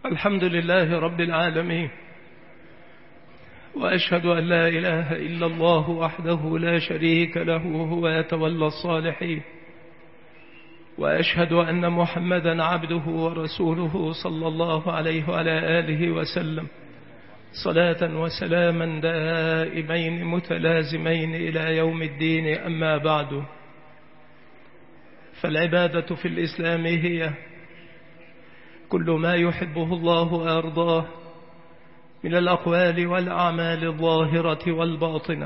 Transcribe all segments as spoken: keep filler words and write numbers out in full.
الحمد لله رب العالمين، وأشهد أن لا إله إلا الله وحده لا شريك له وهو يتولى الصالحين، وأشهد أن محمدا عبده ورسوله صلى الله عليه وعلى آله وسلم صلاة وسلاما دائمين متلازمين إلى يوم الدين. أما بعد، فالعبادة في الإسلام هي كل ما يحبه الله وأرضاه من الأقوال والأعمال الظاهرة والباطنة،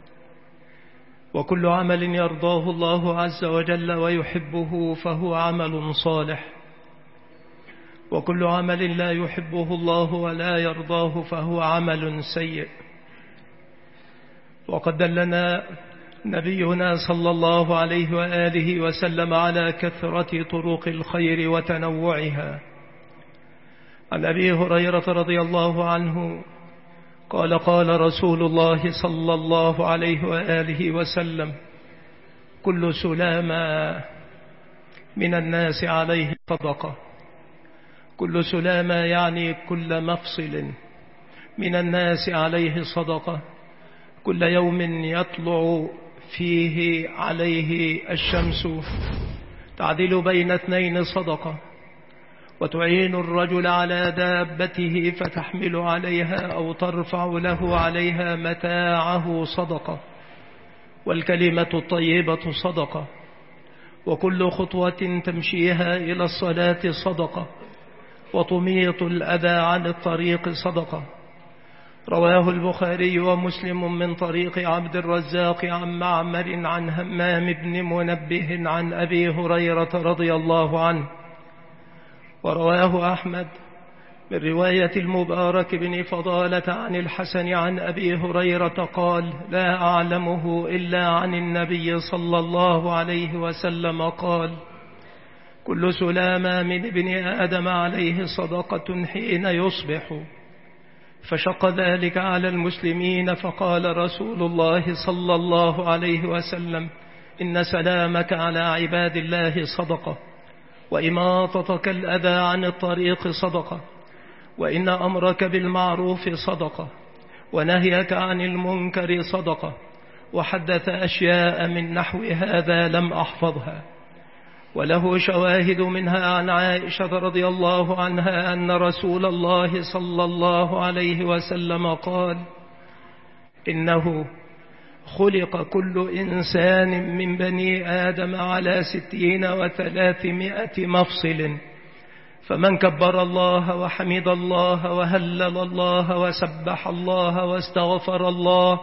وكل عمل يرضاه الله عز وجل ويحبه فهو عمل صالح، وكل عمل لا يحبه الله ولا يرضاه فهو عمل سيء. وقد دلنا نبينا صلى الله عليه وآله وسلم على كثرة طرق الخير وتنوعها. عن أبي هريرة رضي الله عنه قال: قال رسول الله صلى الله عليه وآله وسلم: كل سلامة من الناس عليه صدقة. كل سلامة يعني كل مفصل من الناس عليه صدقة. كل يوم يطلع فيه عليه الشمس تعدل بين اثنين صدقة. وتعين الرجل على دابته فتحمل عليها أو ترفع له عليها متاعه صدقة. والكلمة الطيبة صدقة. وكل خطوة تمشيها إلى الصلاة صدقة. وتميط الأذى عن الطريق صدقة. رواه البخاري ومسلم من طريق عبد الرزاق عن معمر عن همام بن منبه عن أبي هريرة رضي الله عنه. ورواه أحمد من رواية المبارك بن فضالة عن الحسن عن أبي هريرة قال: لا أعلمه إلا عن النبي صلى الله عليه وسلم قال: كل سلامة من ابن آدم عليه صدقة حين يصبح. فشق ذلك على المسلمين، فقال رسول الله صلى الله عليه وسلم: إن سلامك على عباد الله صدقة، وإماطتك الأذى عن الطريق صدقة، وإن أمرك بالمعروف صدقة، ونهيك عن المنكر صدقة. وحدث أشياء من نحو هذا لم أحفظها. وله شواهد منها عن عائشة رضي الله عنها أن رسول الله صلى الله عليه وسلم قال: إنه خلق كل إنسان من بني آدم على ستين وثلاثمائة مفصل، فمن كبر الله وحمد الله وهلل الله وسبح الله واستغفر الله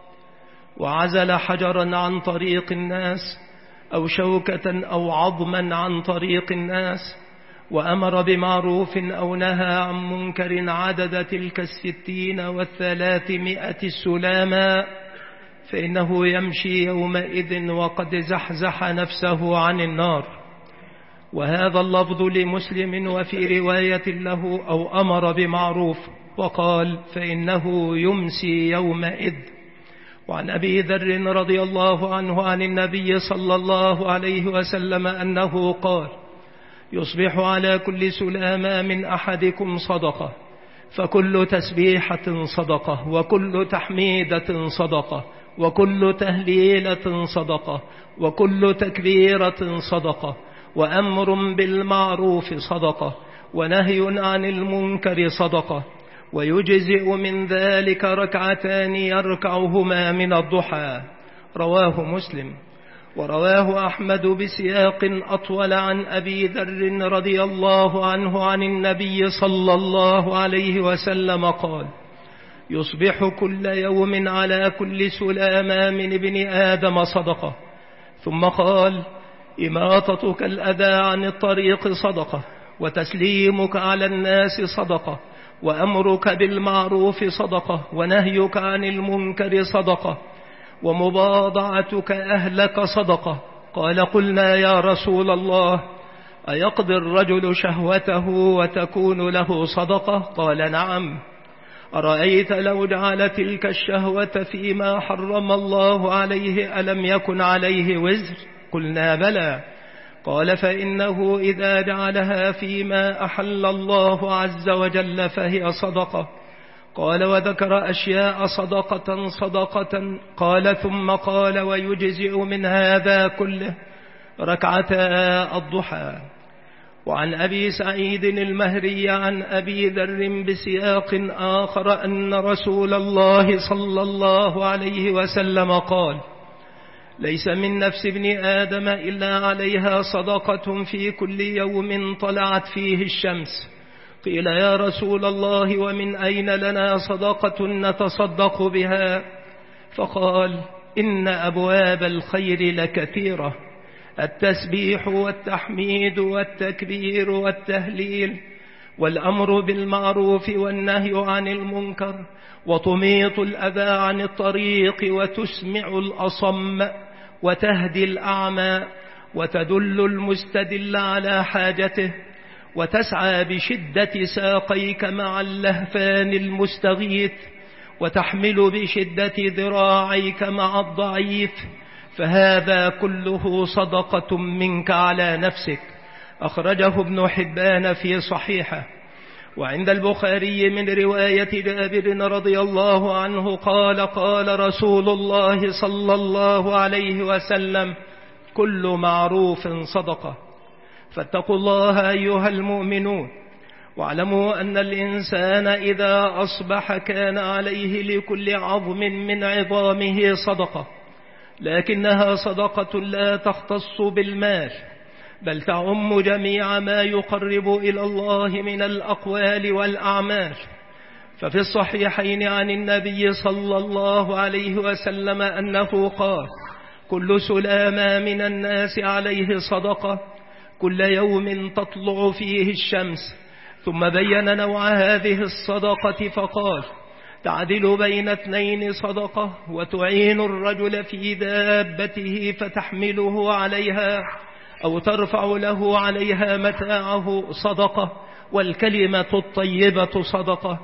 وعزل حجرا عن طريق الناس أو شوكة أو عظما عن طريق الناس وأمر بمعروف أو نهى عن منكر عدد تلك الستين والثلاثمائة السلاما، فإنه يمشي يومئذ وقد زحزح نفسه عن النار. وهذا اللفظ لمسلم، وفي رواية له: أو أمر بمعروف، وقال: فإنه يمسي يومئذ. وعن أبي ذر رضي الله عنه عن النبي صلى الله عليه وسلم أنه قال: يصبح على كل سلامة من أحدكم صدقة، فكل تسبيحة صدقة، وكل تحميدة صدقة، وكل تهليلة صدقة، وكل تكبيرة صدقة، وأمر بالمعروف صدقة، ونهي عن المنكر صدقة. ويجزئ من ذلك ركعتان يركعهما من الضحى. رواه مسلم. ورواه أحمد بسياق أطول عن أبي ذر رضي الله عنه عن النبي صلى الله عليه وسلم قال: يصبح كل يوم على كل سلامة من ابن آدم صدقة. ثم قال: إماطتك الأذى عن الطريق صدقة، وتسليمك على الناس صدقة، وأمرك بالمعروف صدقة، ونهيك عن المنكر صدقة، ومباضعتك أهلك صدقة. قال: قلنا يا رسول الله، أيقضي الرجل شهوته وتكون له صدقة؟ قال: نعم. أرأيت لو جعل تلك الشهوة فيما حرم الله عليه ألم يكن عليه وزر؟ قلنا: بلى. قال فإنه إذا جعلها فيما أحل الله عز وجل فهي صدقة. قال وذكر أشياء صدقة صدقة. قال ثم قال ويجزئ من هذا كله ركعتا الضحى. وعن أبي سعيد المهري عن أبي ذر بسياق آخر أن رسول الله صلى الله عليه وسلم قال ليس من نفس ابن آدم إلا عليها صدقة في كل يوم طلعت فيه الشمس. قيل يا رسول الله ومن أين لنا صدقة نتصدق بها؟ فقال إن أبواب الخير لكثيرة، التسبيح والتحميد والتكبير والتهليل والأمر بالمعروف والنهي عن المنكر وتميط الأذى عن الطريق وتسمع الأصم وتهدي الأعمى وتدل المستدل على حاجته وتسعى بشدة ساقيك مع اللهفان المستغيث وتحمل بشدة ذراعيك مع الضعيف، فهذا كله صدقة منك على نفسك. أخرجه ابن حبان في صحيحه. وعند البخاري من رواية جابر رضي الله عنه قال قال رسول الله صلى الله عليه وسلم كل معروف صدقة. فاتقوا الله أيها المؤمنون، واعلموا أن الإنسان إذا أصبح كان عليه لكل عظم من عظامه صدقة، لكنها صدقة لا تختص بالمال، بل تعم جميع ما يقرب إلى الله من الأقوال والأعمال. ففي الصحيحين عن النبي صلى الله عليه وسلم أنه قال كل سلامة من الناس عليه صدقة كل يوم تطلع فيه الشمس. ثم بين نوع هذه الصدقة فقال تعدل بين اثنين صدقة، وتعين الرجل في دابته فتحمله عليها أو ترفع له عليها متاعه صدقة، والكلمة الطيبة صدقة،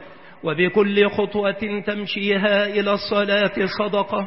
وبكل خطوة تمشيها إلى الصلاة صدقة،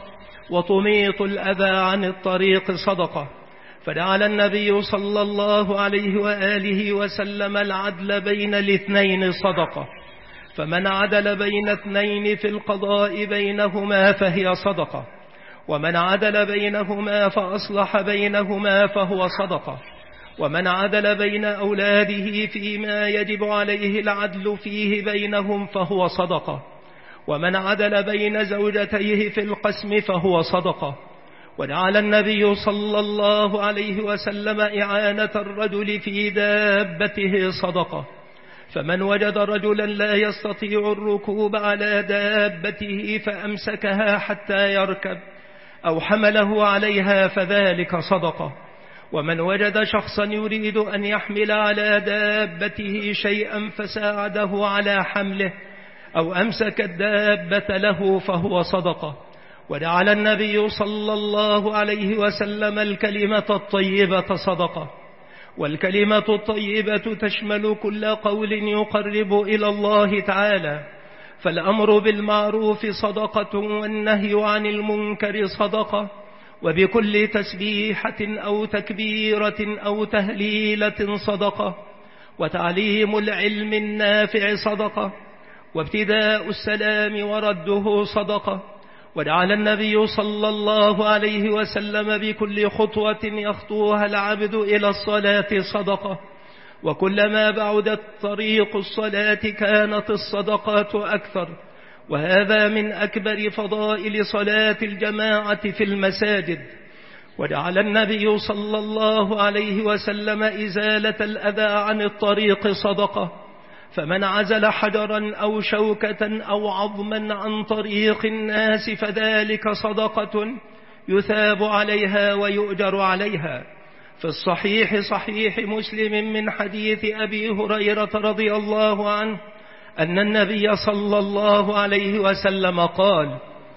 وتميط الأذى عن الطريق صدقة. فجعل النبي صلى الله عليه وآله وسلم العدل بين الاثنين صدقة، فمن عدل بين اثنين في القضاء بينهما فهي صدقة، ومن عدل بينهما فأصلح بينهما فهو صدقة، ومن عدل بين أولاده فيما يجب عليه العدل فيه بينهم فهو صدقة، ومن عدل بين زوجتيه في القسم فهو صدقة. وجعل النبي صلى الله عليه وسلم إعانة الرجل في دابته صدقة، فمن وجد رجلا لا يستطيع الركوب على دابته فأمسكها حتى يركب أو حمله عليها فذلك صدقة. ومن وجد شخصا يريد أن يحمل على دابته شيئا فساعده على حمله أو أمسك الدابة له فهو صدقة. وجعل النبي صلى الله عليه وسلم الكلمة الطيبة صدقة، والكلمة الطيبة تشمل كل قول يقرب إلى الله تعالى، فالأمر بالمعروف صدقة والنهي عن المنكر صدقة، وبكل تسبيحة أو تكبيرة أو تهليلة صدقة، وتعليم العلم النافع صدقة، وابتداء السلام ورده صدقة. وجعل النبي صلى الله عليه وسلم بكل خطوة يخطوها العبد إلى الصلاة صدقة، وكلما بعدت طريق الصلاة كانت الصدقات أكثر، وهذا من أكبر فضائل صلاة الجماعة في المساجد. وجعل النبي صلى الله عليه وسلم إزالة الأذى عن الطريق صدقة، فمن عزل حجرا أو شوكة أو عظما عن طريق الناس فذلك صدقة يثاب عليها ويؤجر عليها. في الصحيح صحيح مسلم من حديث أبي هريرة رضي الله عنه أن النبي صلى الله عليه وسلم قال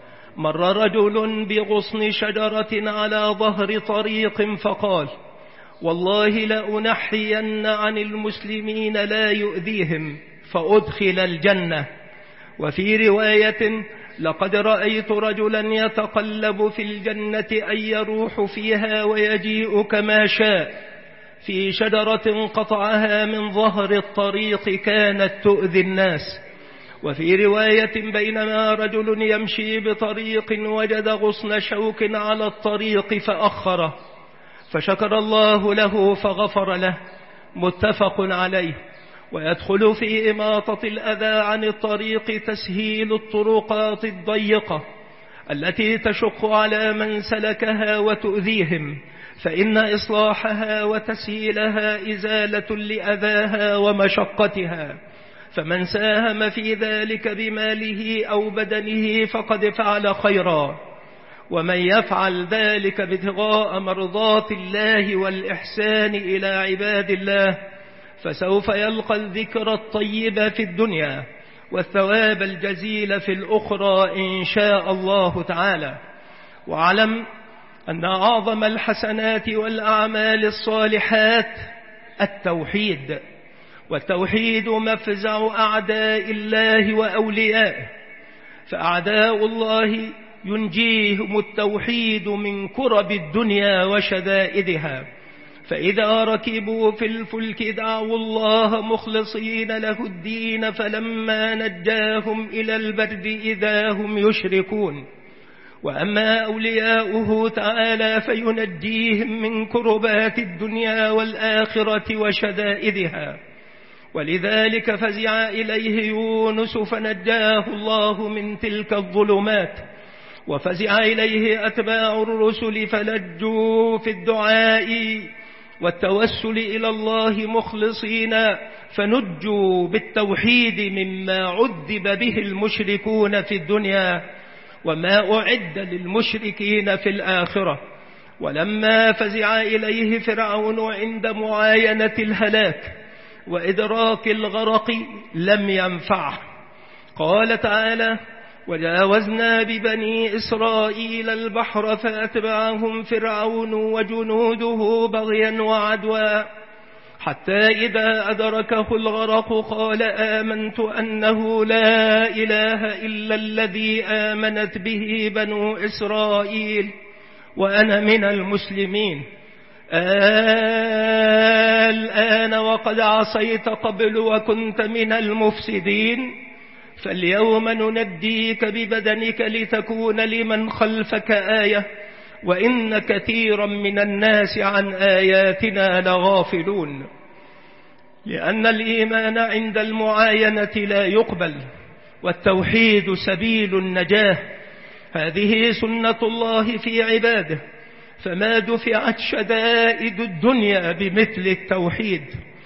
مر رجل بغصن شجرة على ظهر طريق فقال والله لأنحين عن المسلمين لا يؤذيهم فأدخل الجنة. وفي رواية لقد رأيت رجلا يتقلب في الجنة أن يروح فيها ويجيء كما شاء، في شجرة قطعها من ظهر الطريق كانت تؤذي الناس. وفي رواية بينما رجل يمشي بطريق وجد غصن شوك على الطريق فأخره، فشكر الله له فغفر له، متفق عليه. ويدخل في إماطة الأذى عن الطريق تسهيل الطرقات الضيقة التي تشق على من سلكها وتؤذيهم، فإن إصلاحها وتسهيلها إزالة لأذاها ومشقتها، فمن ساهم في ذلك بماله أو بدنه فقد فعل خيرا. ومن يفعل ذلك ابتغاء مرضات الله والإحسان إلى عباد الله فسوف يلقى الذكر الطيب في الدنيا والثواب الجزيل في الأخرى إن شاء الله تعالى. واعلم أن أعظم الحسنات والأعمال الصالحات التوحيد، والتوحيد مفزع أعداء الله وأوليائه، فأعداء الله ينجيهم التوحيد من كرب الدنيا وشدائدها، فإذا ركبوا في الفلك دعوا الله مخلصين له الدين فلما نجاهم إلى البر إذا هم يشركون. وأما أولياؤه تعالى فينجيهم من كربات الدنيا والآخرة وشدائدها. ولذلك فزع إليه يونس فنجاه الله من تلك الظلمات، وفزع إليه أتباع الرسل فلجوا في الدعاء والتوسل إلى الله مخلصين فنجوا بالتوحيد مما عذب به المشركون في الدنيا وما أعد للمشركين في الآخرة. ولما فزع إليه فرعون عند معاينة الهلاك وإدراك الغرق لم ينفعه. قال تعالى: وجاوزنا ببني إسرائيل البحر فأتبعهم فرعون وجنوده بغيا وعدوا حتى إذا أدركه الغرق قال آمنت أنه لا إله إلا الذي آمنت به بنو إسرائيل وأنا من المسلمين. الآن وقد عصيت قبل وكنت من المفسدين، فاليوم ننجيك ببدنك لتكون لمن خلفك آية وإن كثيرا من الناس عن آياتنا لغافلون. لأن الإيمان عند المعاينة لا يقبل، والتوحيد سبيل النجاة. هذه سنة الله في عباده، فما دفعت شدائد الدنيا بمثل التوحيد.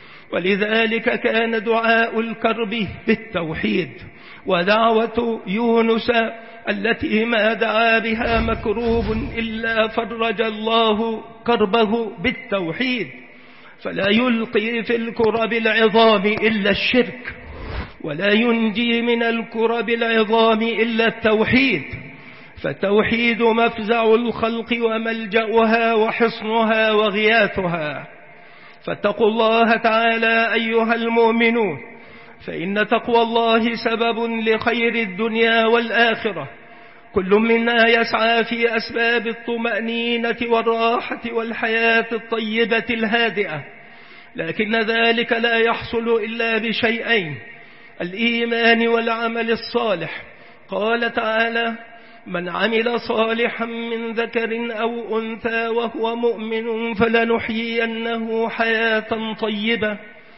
ولذلك كان دعاء الكرب بالتوحيد، ودعوة يونس التي ما دعا بها مكروب إلا فرج الله كربه بالتوحيد. فلا يلقي في الكرب العظام إلا الشرك، ولا ينجي من الكرب العظام إلا التوحيد، فالتوحيد مفزع الخلق وملجأها وحصنها وغياثها. فاتقوا الله تعالى أيها المؤمنون، فإن تقوى الله سبب لخير الدنيا والآخرة. كل منا يسعى في أسباب الطمأنينة والراحة والحياة الطيبة الهادئة، لكن ذلك لا يحصل إلا بشيئين: الإيمان والعمل الصالح. قال تعالى: من عمل صالحا من ذكر أو أنثى وهو مؤمن فلنحيينه حياة طيبة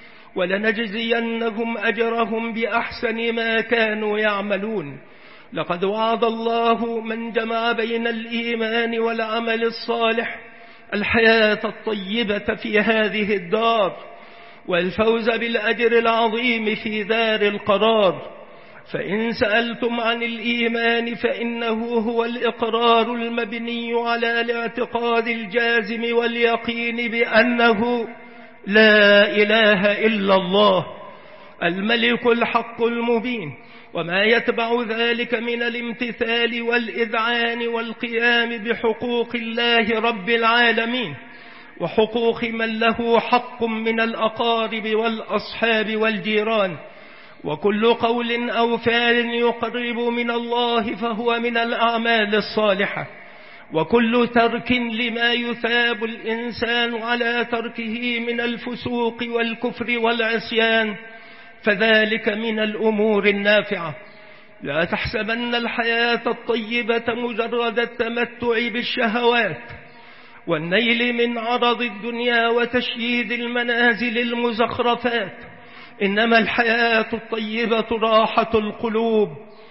ولنجزينهم أجرهم بأحسن ما كانوا يعملون. لقد وعد الله من جمع بين الإيمان والعمل الصالح الحياة الطيبة في هذه الدار والفوز بالأجر العظيم في دار القرار. فإن سألتم عن الإيمان فإنه هو الإقرار المبني على الاعتقاد الجازم واليقين بأنه لا إله إلا الله الملك الحق المبين، وما يتبع ذلك من الامتثال والإذعان والقيام بحقوق الله رب العالمين وحقوق من له حق من الأقارب والأصحاب والجيران. وكل قول أو فعل يقرب من الله فهو من الأعمال الصالحة. وكل ترك لما يثاب الإنسان على تركه من الفسوق والكفر والعصيان فذلك من الأمور النافعة. لا تحسبن الحياة الطيبة مجرد التمتع بالشهوات والنيل من عرض الدنيا وتشييد المنازل المزخرفات، إنما الحياة الطيبة راحة القلوب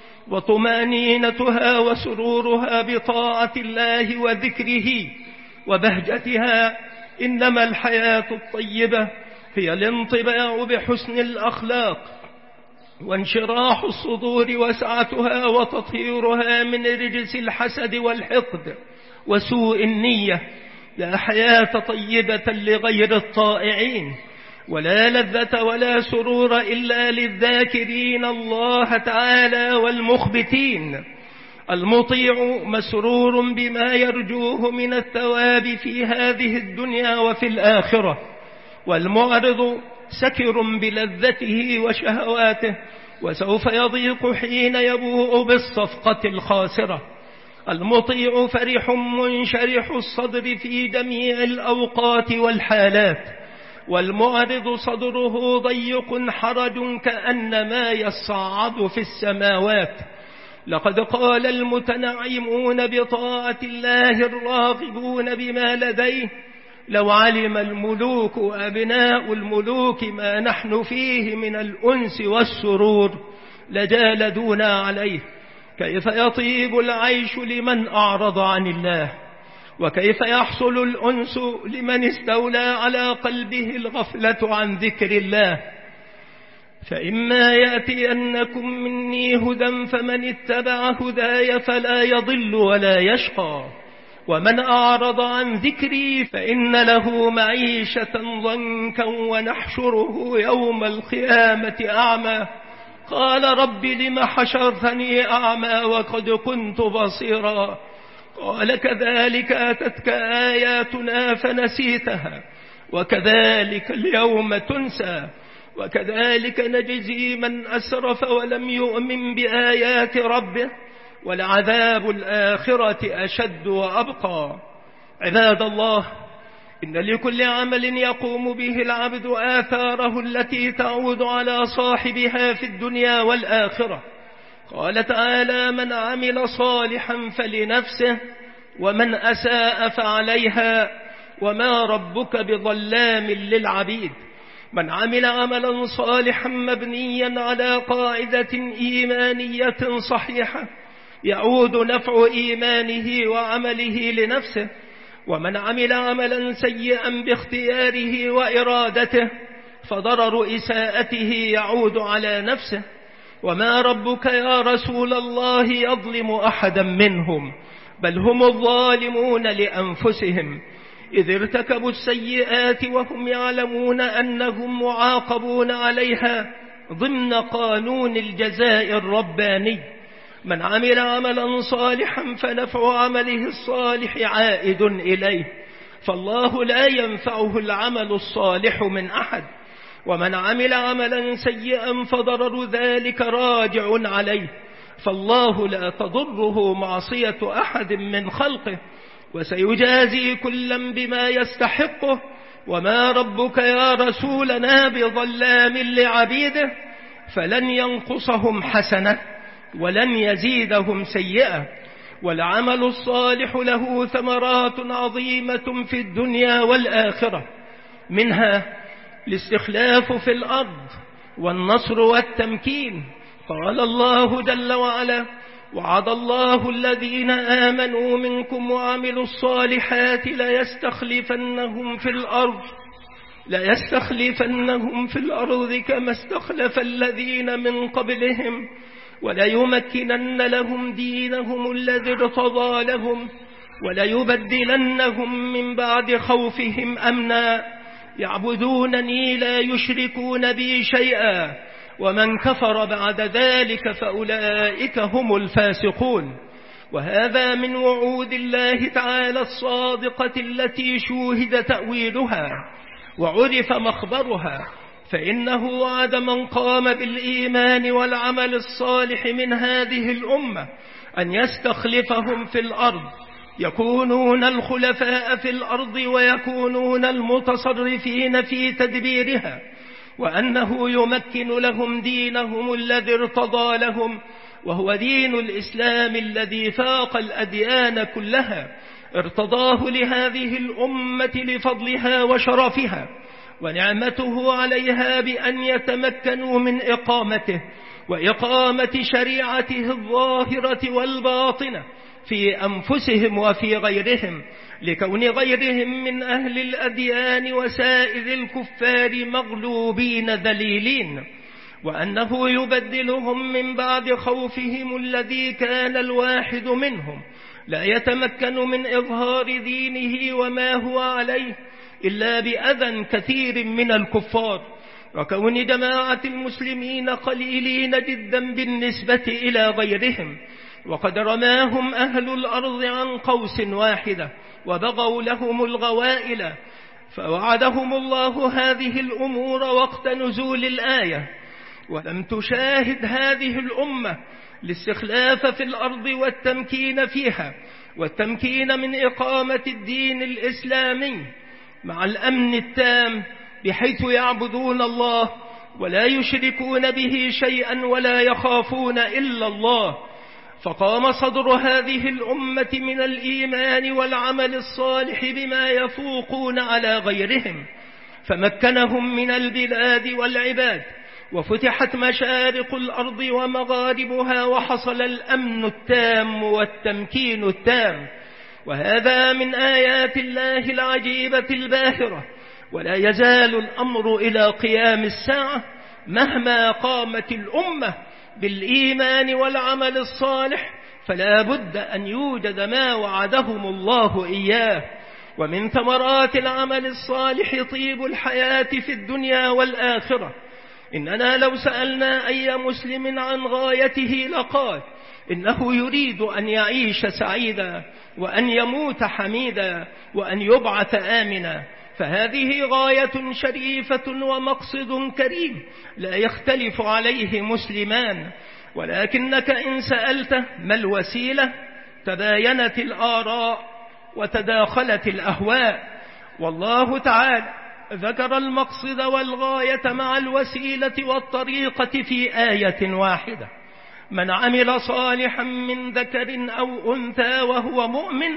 وطمأنينتها وسرورها بطاعة الله وذكره وبهجتها. إنما الحياة الطيبة هي الانطباع بحسن الأخلاق وانشراح الصدور وسعتها وتطهيرها من رجس الحسد والحقد وسوء النية. لا حياة طيبة لغير الطائعين، ولا لذة ولا سرور إلا للذاكرين الله تعالى والمخبتين. المطيع مسرور بما يرجوه من الثواب في هذه الدنيا وفي الآخرة، والمعرض سكر بلذته وشهواته وسوف يضيق حين يبوء بالصفقة الخاسرة. المطيع فرح منشرح الصدر في جميع الأوقات والحالات، والمعرض صدره ضيق حرج كأنما يصعد في السماوات. لقد قال المتنعمون بطاعة الله الراغبون بما لديه: لو علم الملوك وأبناء الملوك ما نحن فيه من الأنس والسرور لجالدونا عليه. كيف يطيب العيش لمن أعرض عن الله، وكيف يحصل الأنس لمن استولى على قلبه الغفلة عن ذكر الله. فإما يأتينكم مني هدى فمن اتبع هداي فلا يضل ولا يشقى، ومن أعرض عن ذكري فإن له معيشة ضنكا ونحشره يوم القيامة أعمى. قال رب لم حشرتني أعمى وقد كنت بصيرا. قال كذلك أتتك آياتنا فنسيتها وكذلك اليوم تنسى وكذلك نجزي من أسرف ولم يؤمن بآيات ربه ولعذاب الآخرة أشد وأبقى. عباد الله، إن لكل عمل يقوم به العبد آثاره التي تعود على صاحبها في الدنيا والآخرة. قال تعالى: من عمل صالحا فلنفسه ومن أساء فعليها وما ربك بظلام للعبيد. من عمل عملا صالحا مبنيا على قاعدة إيمانية صحيحة يعود نفع إيمانه وعمله لنفسه، ومن عمل عملا سيئا باختياره وإرادته فضرر إساءته يعود على نفسه. وما ربك يا رسول الله يظلم أحدا منهم، بل هم الظالمون لأنفسهم إذ ارتكبوا السيئات وهم يعلمون أنهم معاقبون عليها ضمن قانون الجزاء الرباني. من عمل عملا صالحا فنفع عمله الصالح عائد إليه، فالله لا ينفعه العمل الصالح من أحد. ومن عمل عملا سيئا فضرر ذلك راجع عليه، فالله لا تضره معصية أحد من خلقه، وسيجازي كلا بما يستحقه. وما ربك يا رسولنا بظلام لعبيده، فلن ينقصهم حسنة ولن يزيدهم سيئة. والعمل الصالح له ثمرات عظيمة في الدنيا والآخرة، منها الاستخلاف في الأرض والنصر والتمكين. قال الله جل وعلا: وعد الله الذين آمنوا منكم وعملوا الصالحات ليستخلفنهم في الأرض ليستخلفنهم في الأرض كما استخلف الذين من قبلهم وليمكنن لهم دينهم الذي ارتضى لهم وليبدلنهم من بعد خوفهم أمنا يعبدونني لا يشركون بي شيئا ومن كفر بعد ذلك فأولئك هم الفاسقون. وهذا من وعود الله تعالى الصادقة التي شوهد تأويلها وعرف مخبرها، فإنه وعد من قام بالإيمان والعمل الصالح من هذه الأمة أن يستخلفهم في الأرض يكونون الخلفاء في الأرض ويكونون المتصرفين في تدبيرها، وأنه يمكن لهم دينهم الذي ارتضى لهم، وهو دين الإسلام الذي فاق الأديان كلها، ارتضاه لهذه الأمة لفضلها وشرفها ونعمته عليها بأن يتمكنوا من إقامته وإقامة شريعته الظاهرة والباطنة في أنفسهم وفي غيرهم، لكون غيرهم من أهل الأديان وسائر الكفار مغلوبين ذليلين، وأنه يبدلهم من بعد خوفهم الذي كان الواحد منهم لا يتمكن من إظهار دينه وما هو عليه إلا بأذى كثير من الكفار، وكون جماعة المسلمين قليلين جدا بالنسبة إلى غيرهم، وقد رماهم أهل الأرض عن قوس واحدة وبغوا لهم الغوائل، فوعدهم الله هذه الأمور وقت نزول الآية، ولم تشاهد هذه الأمة الاستخلاف في الأرض والتمكين فيها والتمكين من إقامة الدين الإسلامي مع الأمن التام، بحيث يعبدون الله ولا يشركون به شيئا ولا يخافون إلا الله. فقام صدر هذه الأمة من الإيمان والعمل الصالح بما يفوقون على غيرهم، فمكنهم من البلاد والعباد، وفتحت مشارق الأرض ومغاربها، وحصل الأمن التام والتمكين التام، وهذا من آيات الله العجيبة الباهرة، ولا يزال الأمر إلى قيام الساعة مهما قامت الأمة بالإيمان والعمل الصالح، فلا بد أن يوجد ما وعدهم الله إياه. ومن ثمرات العمل الصالح طيب الحياة في الدنيا والآخرة. إننا لو سألنا أي مسلم عن غايته لقال إنه يريد أن يعيش سعيدا وأن يموت حميدا وأن يبعث آمنا، فهذه غاية شريفة ومقصد كريم لا يختلف عليه مسلمان. ولكنك إن سألته ما الوسيلة تباينت الآراء وتداخلت الأهواء، والله تعالى ذكر المقصد والغاية مع الوسيلة والطريقة في آية واحدة: من عمل صالحا من ذكر أو أنثى وهو مؤمن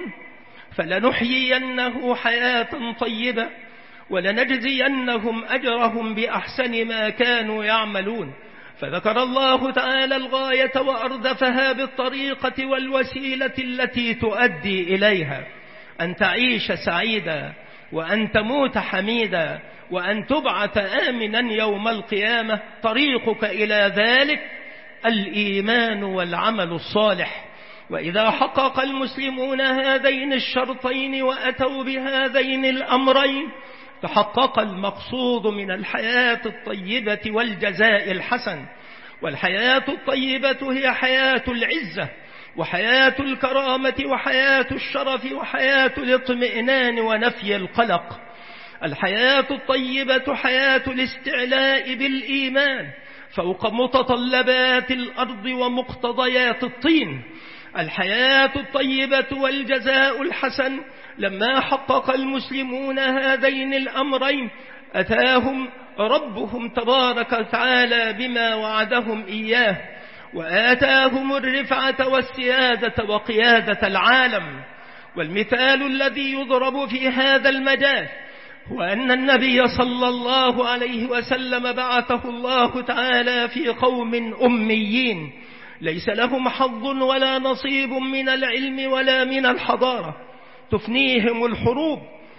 فلنحيينه حياة طيبة ولنجزينهم أجرهم بأحسن ما كانوا يعملون. فذكر الله تعالى الغاية وأردفها بالطريقة والوسيلة التي تؤدي إليها: أن تعيش سعيدا، وأن تموت حميدا، وأن تبعث آمنا يوم القيامة. طريقك إلى ذلك الإيمان والعمل الصالح. وإذا حقق المسلمون هذين الشرطين وأتوا بهذين الأمرين تحقق المقصود من الحياة الطيبة والجزاء الحسن. والحياة الطيبة هي حياة العزة وحياة الكرامة وحياة الشرف وحياة الاطمئنان ونفي القلق. الحياة الطيبة حياة الاستعلاء بالإيمان فوق متطلبات الأرض ومقتضيات الطين. الحياة الطيبة والجزاء الحسن لما حقق المسلمون هذين الأمرين أتاهم ربهم تبارك وتعالى بما وعدهم إياه، وآتاهم الرفعة والسيادة وقيادة العالم. والمثال الذي يضرب في هذا المجال هو أن النبي صلى الله عليه وسلم بعثه الله تعالى في قوم أميين ليس لهم حظ ولا نصيب من العلم ولا من الحضارة، تفنيهم الحروب،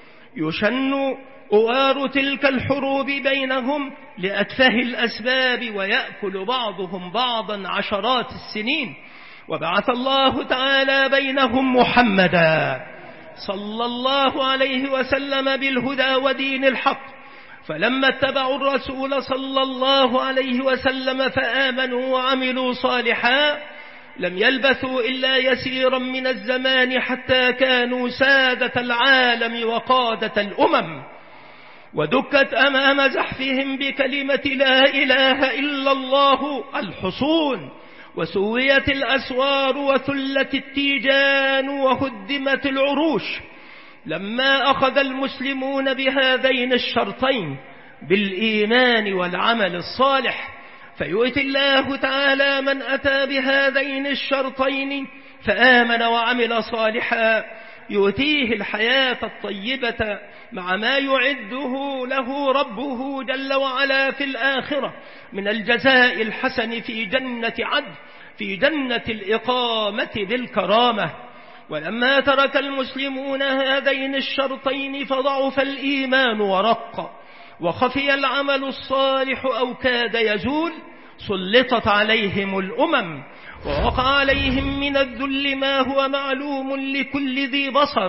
يشن أوار تلك الحروب بينهم لأتفه الأسباب، ويأكل بعضهم بعضا عشرات السنين. وبعث الله تعالى بينهم محمدا صلى الله عليه وسلم بالهدى ودين الحق، فلما اتبعوا الرسول صلى الله عليه وسلم فآمنوا وعملوا صالحا لم يلبثوا إلا يسيرا من الزمان حتى كانوا سادة العالم وقادة الأمم، ودكت أمام زحفهم بكلمة لا إله إلا الله الحصون، وسويت الأسوار وثلت التيجان وهدمت العروش. لما أخذ المسلمون بهذين الشرطين بالإيمان والعمل الصالح، فيؤتي الله تعالى من أتى بهذين الشرطين فآمن وعمل صالحا يؤتيه الحياة الطيبة مع ما يعده له ربه جل وعلا في الآخرة من الجزاء الحسن في جنة عدن، في جنة الإقامة بالكرامة. ولما ترك المسلمون هذين الشرطين فضعف الإيمان ورق وخفي العمل الصالح أو كاد يزول، سلطت عليهم الأمم ووقع عليهم من الذل ما هو معلوم لكل ذي بصر،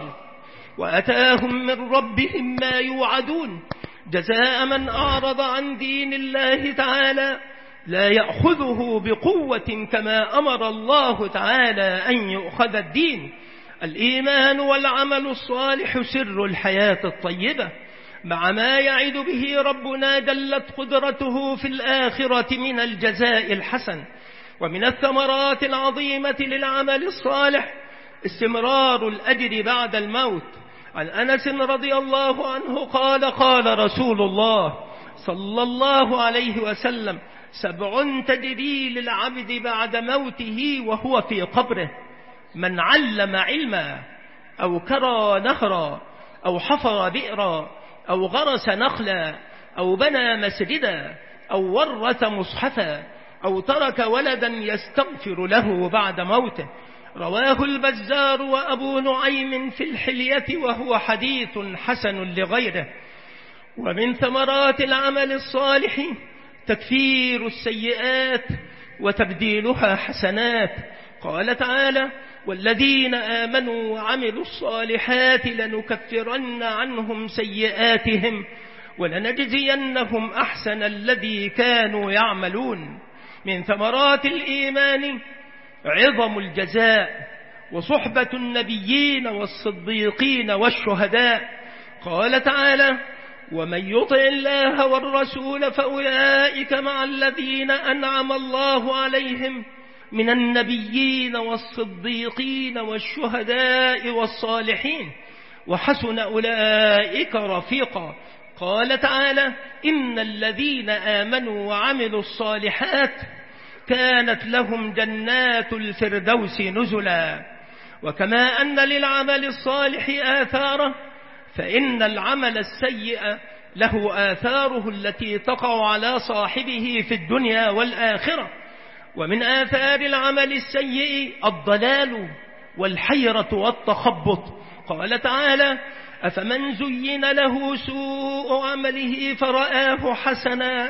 وأتاهم من ربهم ما يوعدون جزاء من أعرض عن دين الله تعالى لا يأخذه بقوة كما أمر الله تعالى أن يؤخذ الدين. الإيمان والعمل الصالح سر الحياة الطيبة مع ما يعد به ربنا جلت قدرته في الآخرة من الجزاء الحسن. ومن الثمرات العظيمة للعمل الصالح استمرار الأجر بعد الموت. عن أنس رضي الله عنه قال قال رسول الله صلى الله عليه وسلم: سبع تجري للعبد بعد موته وهو في قبره: من علم علما، أو كرى نهرا، أو حفر بئرا، أو غرس نخلا، أو بنى مسجدا، أو ورث مصحفا، أو ترك ولدا يستغفر له بعد موته. رواه البزار وأبو نعيم في الحلية وهو حديث حسن لغيره. ومن ثمرات العمل الصالح تكفير السيئات وتبديلها حسنات. قال تعالى: والذين آمنوا وعملوا الصالحات لنكفرن عنهم سيئاتهم ولنجزينهم أحسن الذي كانوا يعملون. من ثمرات الإيمان عظم الجزاء وصحبة النبيين والصديقين والشهداء. قال تعالى: ومن يطع الله والرسول فأولئك مع الذين أنعم الله عليهم من النبيين والصديقين والشهداء والصالحين وحسن أولئك رفيقا. قال تعالى: إن الذين آمنوا وعملوا الصالحات كانت لهم جنات الفردوس نزلا. وكما أن للعمل الصالح آثاره، فإن العمل السيء له آثاره التي تقع على صاحبه في الدنيا والآخرة. ومن آثار العمل السيء الضلال والحيرة والتخبط. قال تعالى: أفمن زين له سوء عمله فرآه حسنا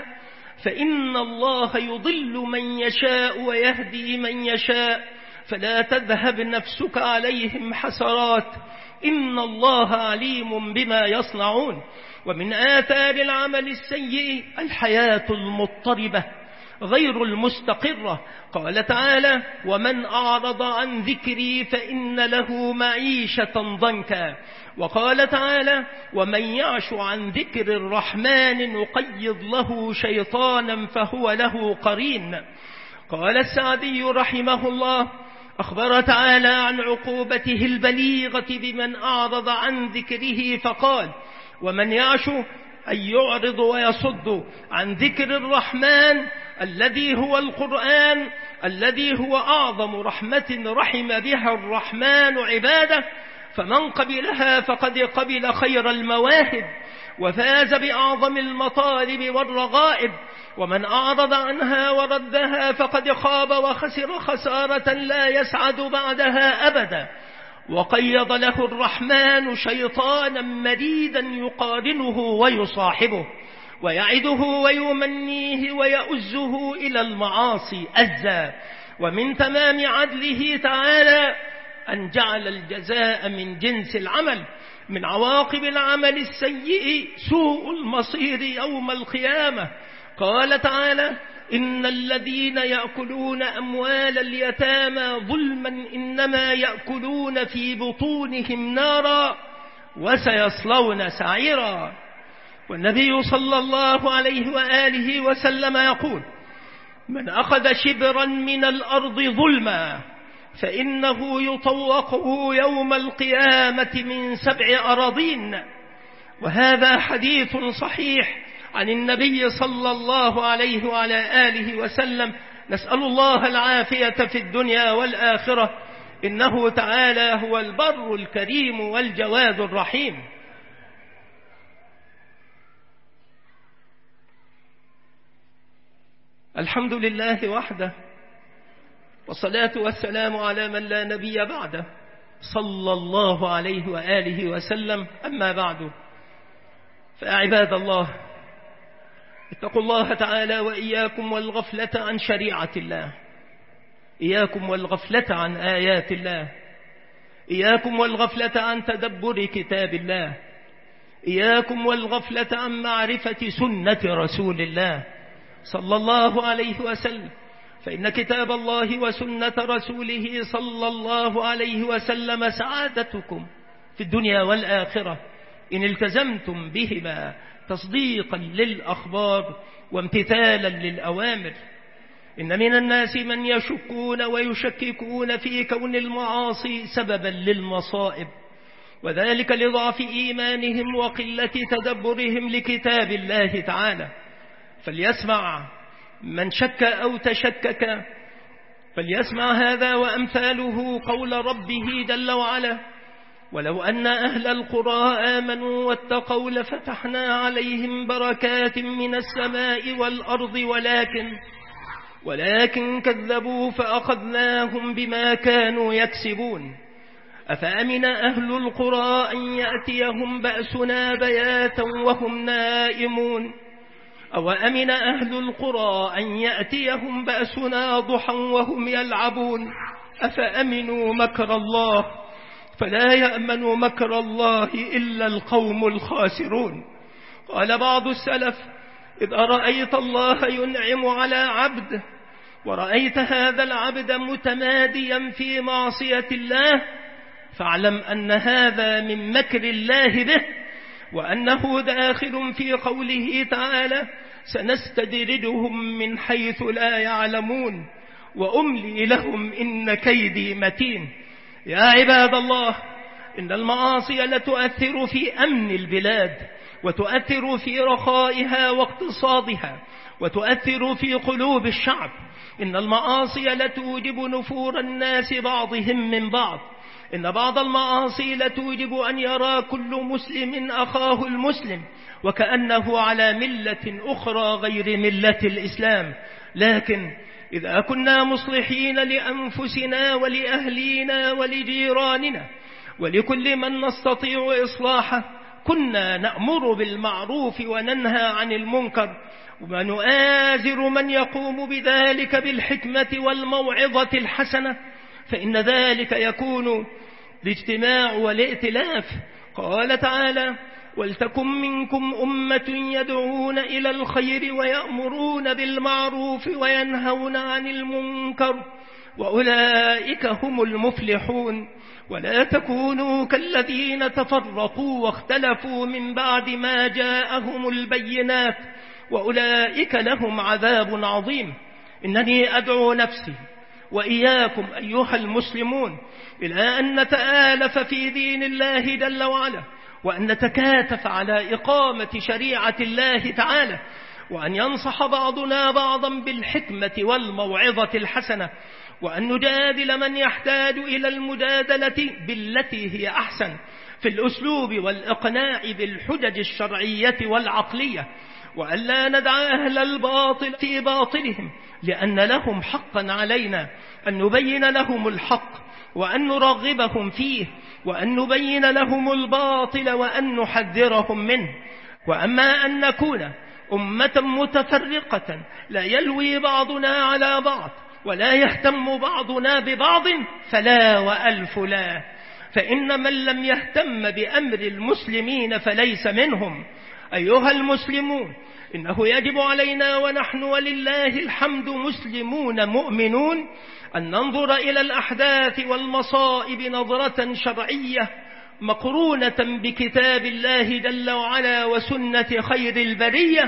فإن الله يضل من يشاء ويهدي من يشاء فلا تذهب نفسك عليهم حسرات إن الله عليم بما يصنعون. ومن آثار العمل السيء الحياة المضطربة غير المستقرة. قال تعالى: ومن أعرض عن ذكري فإن له معيشة ضنكا. وقال تعالى: ومن يعش عن ذكر الرحمن نقيض له شيطانا فهو له قرين. قال السعدي رحمه الله: أخبر تعالى عن عقوبته البليغة بمن أعرض عن ذكره فقال: ومن يعش أن يعرض ويصد عن ذكر الرحمن الذي هو القرآن الذي هو أعظم رحمة رحم بها الرحمن عباده، فمن قبلها فقد قبل خير المواهب وفاز بأعظم المطالب والرغائب، ومن أعرض عنها وردها فقد خاب وخسر خسارة لا يسعد بعدها أبدا. وقيض له الرحمن شيطانا مريدا يقارنه ويصاحبه ويعده ويمنيه ويؤزه إلى المعاصي أزا. ومن تمام عدله تعالى أن جعل الجزاء من جنس العمل. من عواقب العمل السيء سوء المصير يوم القيامة. قال تعالى: إن الذين يأكلون أموال اليتامى ظلما إنما يأكلون في بطونهم نارا وسيصلون سعيرا. والنبي صلى الله عليه وآله وسلم يقول: من أخذ شبرا من الأرض ظلما فإنه يطوقه يوم القيامة من سبع أراضين. وهذا حديث صحيح عن النبي صلى الله عليه وعلى آله وسلم، نسأل الله العافية في الدنيا والآخرة، إنه تعالى هو البر الكريم والجواد الرحيم. الحمد لله وحده، والصلاة والسلام على من لا نبي بعده، صلى الله عليه وآله وسلم. أما بعد، فعباد الله، اتقوا الله تعالى وإياكم والغفلة عن شريعة الله، إياكم والغفلة عن آيات الله، إياكم والغفلة عن تدبر كتاب الله، إياكم والغفلة عن معرفة سنة رسول الله صلى الله عليه وسلم. فإن كتاب الله وسنة رسوله صلى الله عليه وسلم سعادتكم في الدنيا والآخرة إن التزمتم بهما تصديقا للأخبار وامتثالا للأوامر. إن من الناس من يشكون ويشككون في كون المعاصي سببا للمصائب، وذلك لضعف إيمانهم وقلة تدبرهم لكتاب الله تعالى. فليسمع من شك أو تشكك، فليسمع هذا وأمثاله قول ربه جل وعلا: ولو أن أهل القرى آمنوا واتقوا لفتحنا عليهم بركات من السماء والأرض ولكن ولكن كذبوا فأخذناهم بما كانوا يكسبون. أفأمن أهل القرى أن يأتيهم بأسنا بياتا وهم نائمون أو أمن أهل القرى أن يأتيهم بأسنا ضحى وهم يلعبون أفأمنوا مكر الله فلا يأمن مكر الله إلا القوم الخاسرون. قال بعض السلف: إذا رأيت الله ينعم على عبد ورأيت هذا العبد متماديا في معصية الله فاعلم أن هذا من مكر الله به، وأنه داخل في قوله تعالى: سنستدرجهم من حيث لا يعلمون وأملي لهم إن كيدي متين. يا عباد الله، إن المعاصي لتؤثر في أمن البلاد، وتؤثر في رخائها واقتصادها، وتؤثر في قلوب الشعب. إن المعاصي لتوجب نفور الناس بعضهم من بعض. إن بعض المعاصي لتوجب أن يرى كل مسلم أخاه المسلم وكأنه على ملة أخرى غير ملة الإسلام. لكن إذا كنا مصلحين لأنفسنا ولأهلينا ولجيراننا ولكل من نستطيع إصلاحه كنا نأمر بالمعروف وننهى عن المنكر، ونؤازر من يقوم بذلك بالحكمة والموعظة الحسنة، فإن ذلك يكون الاجتماع والائتلاف. قال تعالى: ولتكن منكم أمة يدعون إلى الخير ويأمرون بالمعروف وينهون عن المنكر وأولئك هم المفلحون. ولا تكونوا كالذين تفرقوا واختلفوا من بعد ما جاءهم البينات وأولئك لهم عذاب عظيم. إنني أدعو نفسي وإياكم أيها المسلمون إلى أن نتآلف في دين الله جل وعلا، وأن نتكاتف على إقامة شريعة الله تعالى، وأن ينصح بعضنا بعضا بالحكمة والموعظة الحسنة، وأن نجادل من يحتاج إلى المجادلة بالتي هي أحسن في الأسلوب والإقناع بالحجج الشرعية والعقلية، وأن لا ندع أهل الباطل في باطلهم، لأن لهم حقا علينا أن نبين لهم الحق وأن نرغبهم فيه، وأن نبين لهم الباطل وأن نحذرهم منه. وأما أن نكون أمة متفرقة لا يلوي بعضنا على بعض ولا يهتم بعضنا ببعض فلا وألف لا، فإن من لم يهتم بأمر المسلمين فليس منهم. أيها المسلمون، إنه يجب علينا ونحن ولله الحمد مسلمون مؤمنون أن ننظر إلى الأحداث والمصائب نظرة شرعية مقرونة بكتاب الله جل وعلا وسنة خير البرية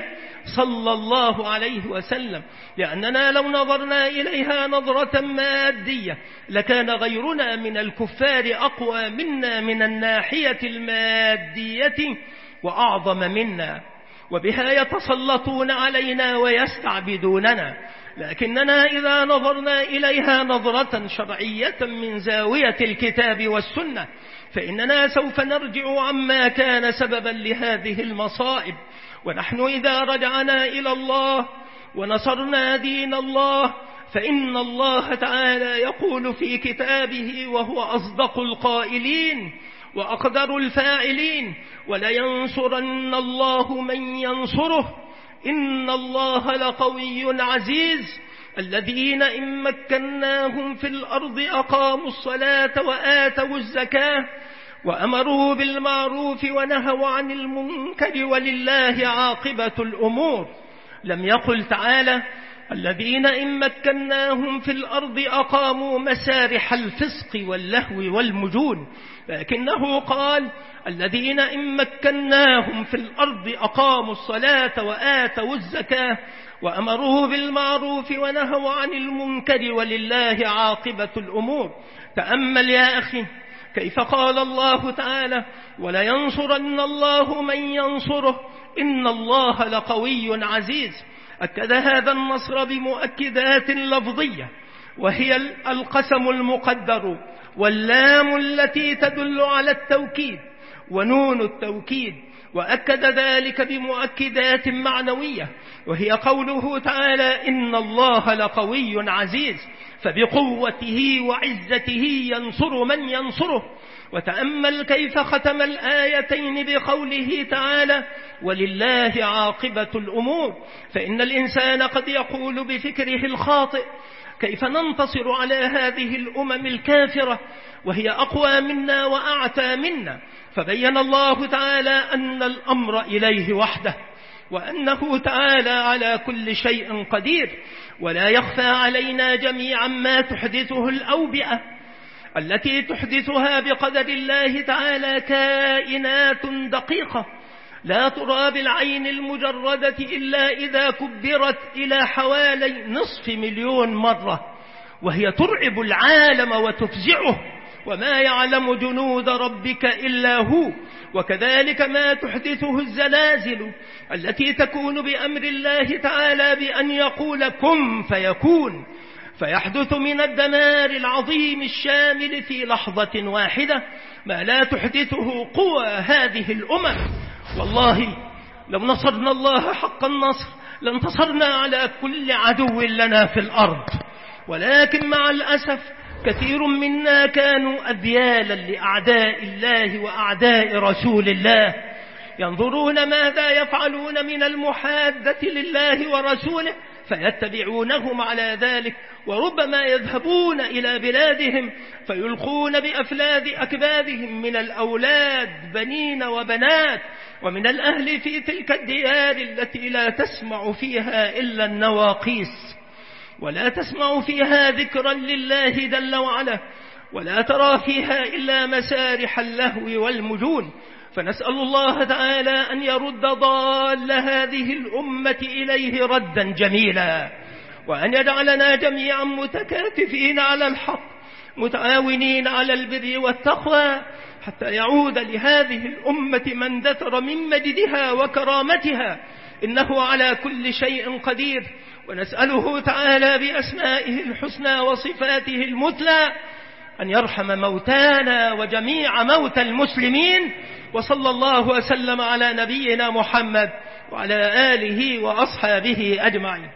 صلى الله عليه وسلم، لأننا لو نظرنا إليها نظرة مادية لكان غيرنا من الكفار أقوى منا من الناحية المادية وأعظم منا، وبها يتسلطون علينا ويستعبدوننا. لكننا إذا نظرنا إليها نظرة شرعية من زاوية الكتاب والسنة فإننا سوف نرجع عما كان سببا لهذه المصائب. ونحن إذا رجعنا إلى الله ونصرنا دين الله فإن الله تعالى يقول في كتابه وهو أصدق القائلين وأقدر الفاعلين: ولينصرن الله من ينصره إن الله لقوي عزيز. الذين إن مكناهم في الأرض أقاموا الصلاة وآتوا الزكاة وأمروا بالمعروف ونهوا عن المنكر ولله عاقبة الأمور. لم يقل تعالى الذين إن مكناهم في الأرض أقاموا مسارح الفسق واللهو والمجون، لكنه قال الذين إن مكناهم في الأرض أقاموا الصلاة وآتوا الزكاة وأمروا بالمعروف ونهوا عن المنكر ولله عاقبة الأمور. تأمل يا أخي كيف قال الله تعالى: ولينصرن الله من ينصره إن الله لقوي عزيز. أكد هذا النصر بمؤكدات لفظية، وهي القسم المقدر واللام التي تدل على التوكيد ونون التوكيد، وأكد ذلك بمؤكدات معنوية، وهي قوله تعالى: إن الله لقوي عزيز، فبقوته وعزته ينصر من ينصره. وتأمل كيف ختم الآيتين بقوله تعالى: ولله عاقبة الأمور. فإن الإنسان قد يقول بفكره الخاطئ: كيف ننتصر على هذه الأمم الكافرة وهي أقوى منا وأعتى منا؟ فبين الله تعالى أن الأمر إليه وحده، وأنه تعالى على كل شيء قدير، ولا يخفى علينا جميعا ما تحدثه الأوبئة التي تحدثها بقدر الله تعالى كائنات دقيقة لا ترى بالعين المجردة إلا إذا كبرت إلى حوالي نصف مليون مرة، وهي ترعب العالم وتفزعه، وما يعلم جنود ربك إلا هو. وكذلك ما تحدثه الزلازل التي تكون بأمر الله تعالى بأن يقول كن فيكون، فيحدث من الدمار العظيم الشامل في لحظة واحدة ما لا تحدثه قوى هذه الأمم. والله لو نصرنا الله حق النصر لانتصرنا على كل عدو لنا في الأرض، ولكن مع الأسف كثير منا كانوا أذيالا لأعداء الله وأعداء رسول الله، ينظرون ماذا يفعلون من المحادة لله ورسوله فيتبعونهم على ذلك، وربما يذهبون إلى بلادهم فيلقون بأفلاد أكبادهم من الأولاد بنين وبنات ومن الأهل في تلك الديار التي لا تسمع فيها إلا النواقيس، ولا تسمع فيها ذكرا لله جل وعلا، ولا ترى فيها إلا مسارح اللهو والمجون. فنسأل الله تعالى أن يرد ضال هذه الأمة إليه ردا جميلا، وأن يجعلنا جميعا متكاتفين على الحق متعاونين على البر والتقوى، حتى يعود لهذه الأمة من دثر من مجدها وكرامتها، إنه على كل شيء قدير. ونسأله تعالى بأسمائه الحسنى وصفاته المثلى أن يرحم موتانا وجميع موتى المسلمين، وصلى الله وسلم على نبينا محمد وعلى آله وأصحابه أجمعين.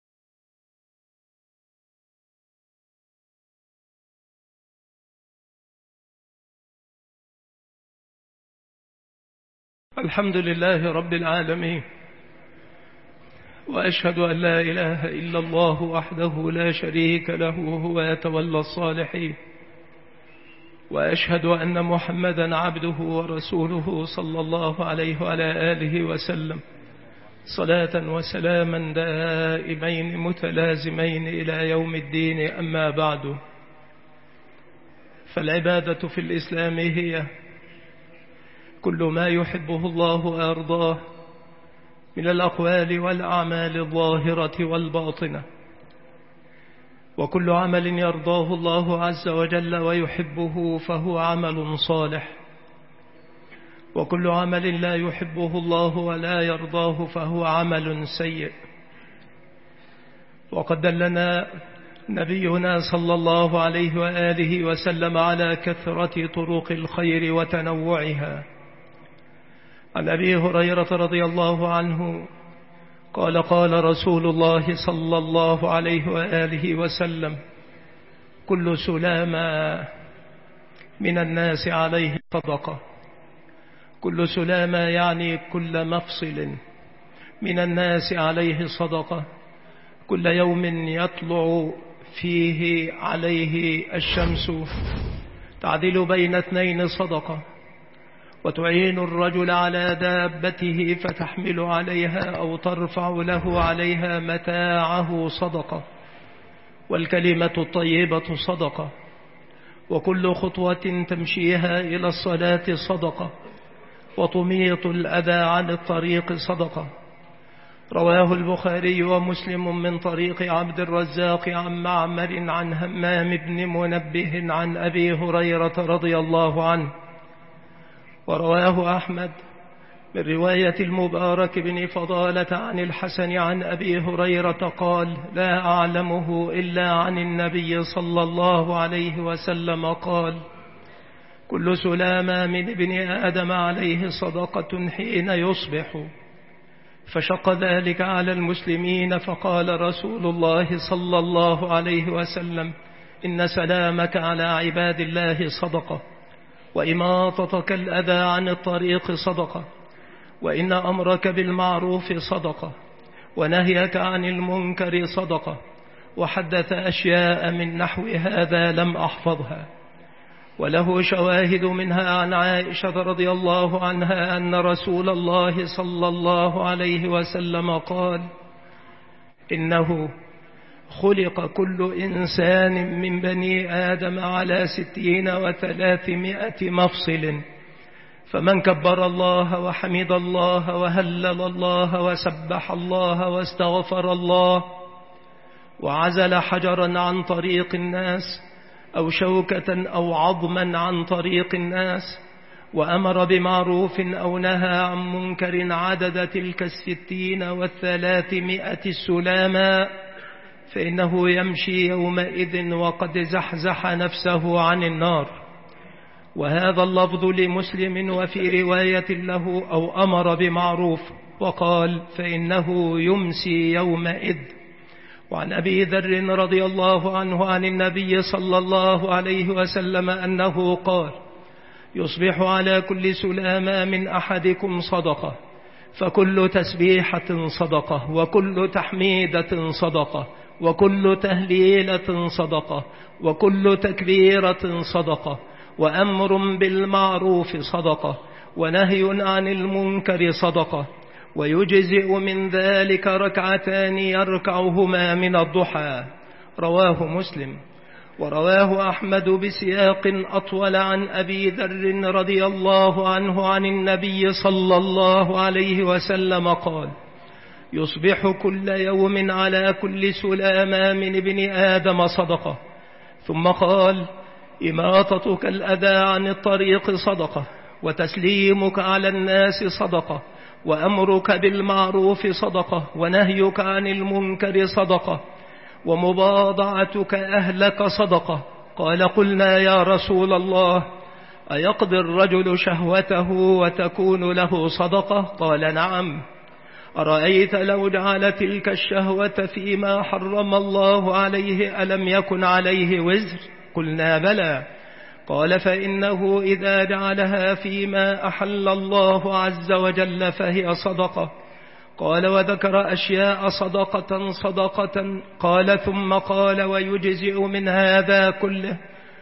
الحمد لله رب العالمين، وأشهد أن لا إله إلا الله وحده لا شريك له وهو يتولى الصالحين، وأشهد أن محمدا عبده ورسوله صلى الله عليه وعلى آله وسلم، صلاة وسلاما دائمين متلازمين إلى يوم الدين. أما بعد، فالعبادة في الإسلام هي كل ما يحبه الله وأرضاه من الأقوال والأعمال الظاهرة والباطنة، وكل عمل يرضاه الله عز وجل ويحبه فهو عمل صالح، وكل عمل لا يحبه الله ولا يرضاه فهو عمل سيء. وقد دلنا نبينا صلى الله عليه وآله وسلم على كثرة طرق الخير وتنوعها. عن أبي هريرة رضي الله عنه قال قال رسول الله صلى الله عليه وآله وسلم: كل سلامة من الناس عليه صدقة. كل سلامة يعني كل مفصل من الناس عليه صدقة، كل يوم يطلع فيه عليه الشمس تعدل بين اثنين صدقة، وتعين الرجل على دابته فتحمل عليها أو ترفع له عليها متاعه صدقة، والكلمة الطيبة صدقة، وكل خطوة تمشيها إلى الصلاة صدقة، وتميط الأذى عن الطريق صدقة. رواه البخاري ومسلم من طريق عبد الرزاق عن معمر عن همام بن منبه عن أبي هريرة رضي الله عنه. ورواه أحمد من رواية المبارك بن فضالة عن الحسن عن أبي هريرة قال: لا أعلمه إلا عن النبي صلى الله عليه وسلم قال: كل سلامة من ابن آدم عليه صدقة حين يصبح. فشق ذلك على المسلمين، فقال رسول الله صلى الله عليه وسلم: إن سلامك على عباد الله صدقة، وإماطتك الأذى عن الطريق صدقة، وإن أمرك بالمعروف صدقة، ونهيك عن المنكر صدقة. وحدث أشياء من نحو هذا لم أحفظها، وله شواهد منها عن عائشة رضي الله عنها أن رسول الله صلى الله عليه وسلم قال: إنه خلق كل إنسان من بني آدم على ستين وثلاثمائة مفصل، فمن كبر الله وحمد الله وهلل الله وسبح الله واستغفر الله وعزل حجرا عن طريق الناس أو شوكة أو عظما عن طريق الناس وأمر بمعروف أو نهى عن منكر عدد تلك الستين والثلاثمائة السلاما، فإنه يمشي يومئذ وقد زحزح نفسه عن النار. وهذا اللفظ لمسلم، وفي رواية له: أو أمر بمعروف، وقال: فإنه يمسي يومئذ. وعن أبي ذر رضي الله عنه عن النبي صلى الله عليه وسلم أنه قال: يصبح على كل سلامة من أحدكم صدقة، فكل تسبيحة صدقة، وكل تحميدة صدقة، وكل تهليلة صدقة، وكل تكبيرة صدقة، وأمر بالمعروف صدقة، ونهي عن المنكر صدقة، ويجزئ من ذلك ركعتان يركعهما من الضحى. رواه مسلم. ورواه أحمد بسياق أطول عن أبي ذر رضي الله عنه عن النبي صلى الله عليه وسلم قال: يصبح كل يوم على كل سلامة من ابن آدم صدقة. ثم قال: إماطتك الأذى عن الطريق صدقة، وتسليمك على الناس صدقة، وأمرك بالمعروف صدقة، ونهيك عن المنكر صدقة، ومباضعتك أهلك صدقة. قال: قلنا يا رسول الله، أيقضي الرجل شهوته وتكون له صدقة؟ قال: نعم. أرأيت لو جعل تلك الشهوة فيما حرم الله عليه ألم يكن عليه وزر؟ قلنا: بلى. قال: فإنه إذا جعلها فيما أحل الله عز وجل فهي صدقة. قال: وذكر أشياء صدقة صدقة. قال: ثم قال: ويجزئ من هذا كله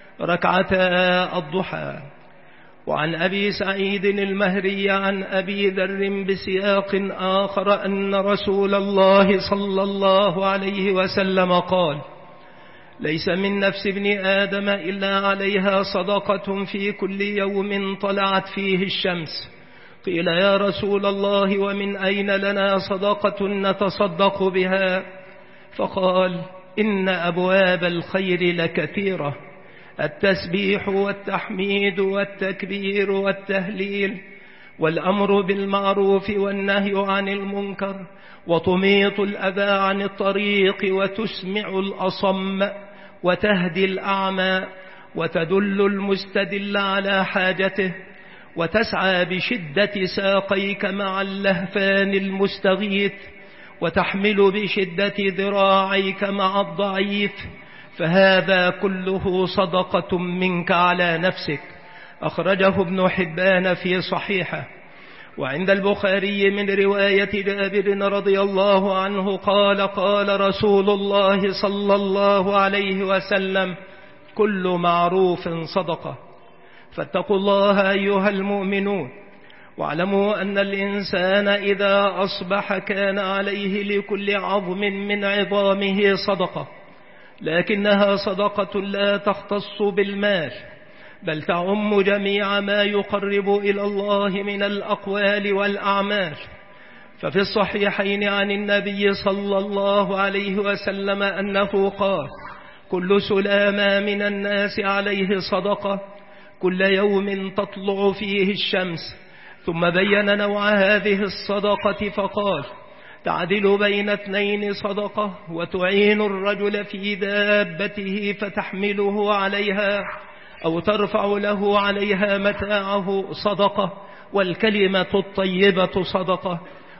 ركعتا الضحى. وعن أبي سعيد المهري عن أبي ذر بسياق آخر أن رسول الله صلى الله عليه وسلم قال: ليس من نفس ابن آدم إلا عليها صدقة في كل يوم طلعت فيه الشمس، قيل يا رسول الله ومن أين لنا صدقة نتصدق بها؟ فقال إن أبواب الخير لكثيرة، التسبيح والتحميد والتكبير والتهليل والأمر بالمعروف والنهي عن المنكر وتميط الأذى عن الطريق وتسمع الأصم وتهدي الأعمى وتدل المستدل على حاجته وتسعى بشدة ساقيك مع اللهفان المستغيث وتحمل بشدة ذراعيك مع الضعيف، فهذا كله صدقة منك على نفسك. أخرجه ابن حبان في صحيحه. وعند البخاري من رواية جابر رضي الله عنه قال قال رسول الله صلى الله عليه وسلم كل معروف صدقة. فاتقوا الله أيها المؤمنون، واعلموا أن الإنسان إذا أصبح كان عليه لكل عظم من عظامه صدقة، لكنها صدقة لا تختص بالمال، بل تعم جميع ما يقرب إلى الله من الأقوال والأعمال. ففي الصحيحين عن النبي صلى الله عليه وسلم أنه قال كل سلامة من الناس عليه صدقة كل يوم تطلع فيه الشمس، ثم بين نوع هذه الصدقة فقال تعدل بين اثنين صدقة، وتعين الرجل في دابته فتحمله عليها أو ترفع له عليها متاعه صدقة، والكلمة الطيبة صدقة،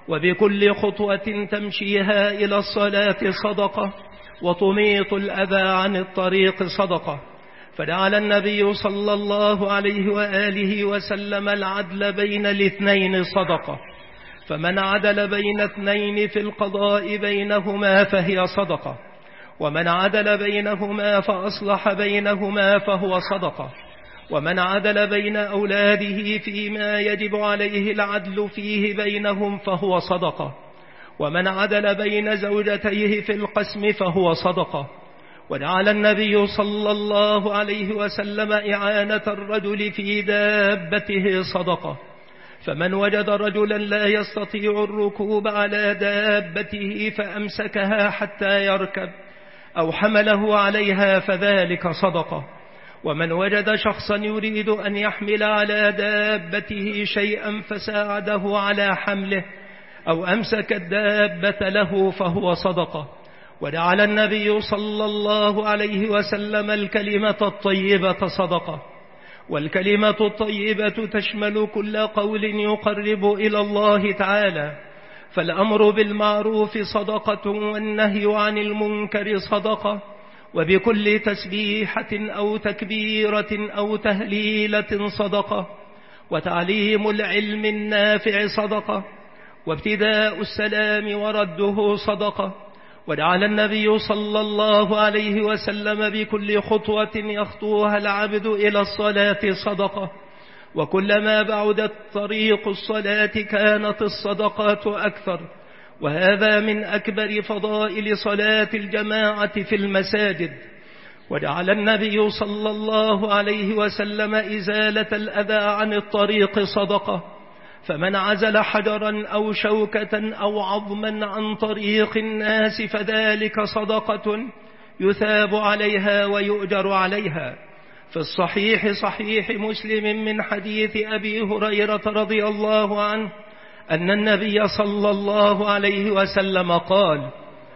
وبكل خطوة تمشيها إلى الصلاة صدقة، وتميط الأذى عن الطريق صدقة. فجعل النبي صلى الله عليه وآله وسلم العدل بين الاثنين صدقة، فمن عدل بين اثنين في القضاء بينهما فهي صدقة، ومن عدل بينهما فأصلح بينهما فهو صدقة، ومن عدل بين أولاده فيما يجب عليه العدل فيه بينهم فهو صدقة، ومن عدل بين زوجتيه في القسم فهو صدقة. وجعل النبي صلى الله عليه وسلم إعانة الرجل في دابته صدقة، فمن وجد رجلا لا يستطيع الركوب على دابته فأمسكها حتى يركب أو حمله عليها فذلك صدقة، ومن وجد شخصا يريد أن يحمل على دابته شيئا فساعده على حمله أو أمسك الدابة له فهو صدقة. وجعل النبي صلى الله عليه وسلم الكلمة الطيبة صدقة، والكلمة الطيبة تشمل كل قول يقرب إلى الله تعالى، فالأمر بالمعروف صدقة والنهي عن المنكر صدقة، وبكل تسبيحة أو تكبيرة أو تهليلة صدقة، وتعليم العلم النافع صدقة، وابتداء السلام ورده صدقة. وجعل النبي صلى الله عليه وسلم بكل خطوة يخطوها العبد إلى الصلاة صدقة، وكلما بعدت طريق الصلاة كانت الصدقات أكثر، وهذا من أكبر فضائل صلاة الجماعة في المساجد. وجعل النبي صلى الله عليه وسلم إزالة الأذى عن الطريق صدقة، فمن عزل حجرا أو شوكة أو عظما عن طريق الناس فذلك صدقة يثاب عليها ويؤجر عليها. في الصحيح صحيح مسلم من حديث أبي هريرة رضي الله عنه أن النبي صلى الله عليه وسلم قال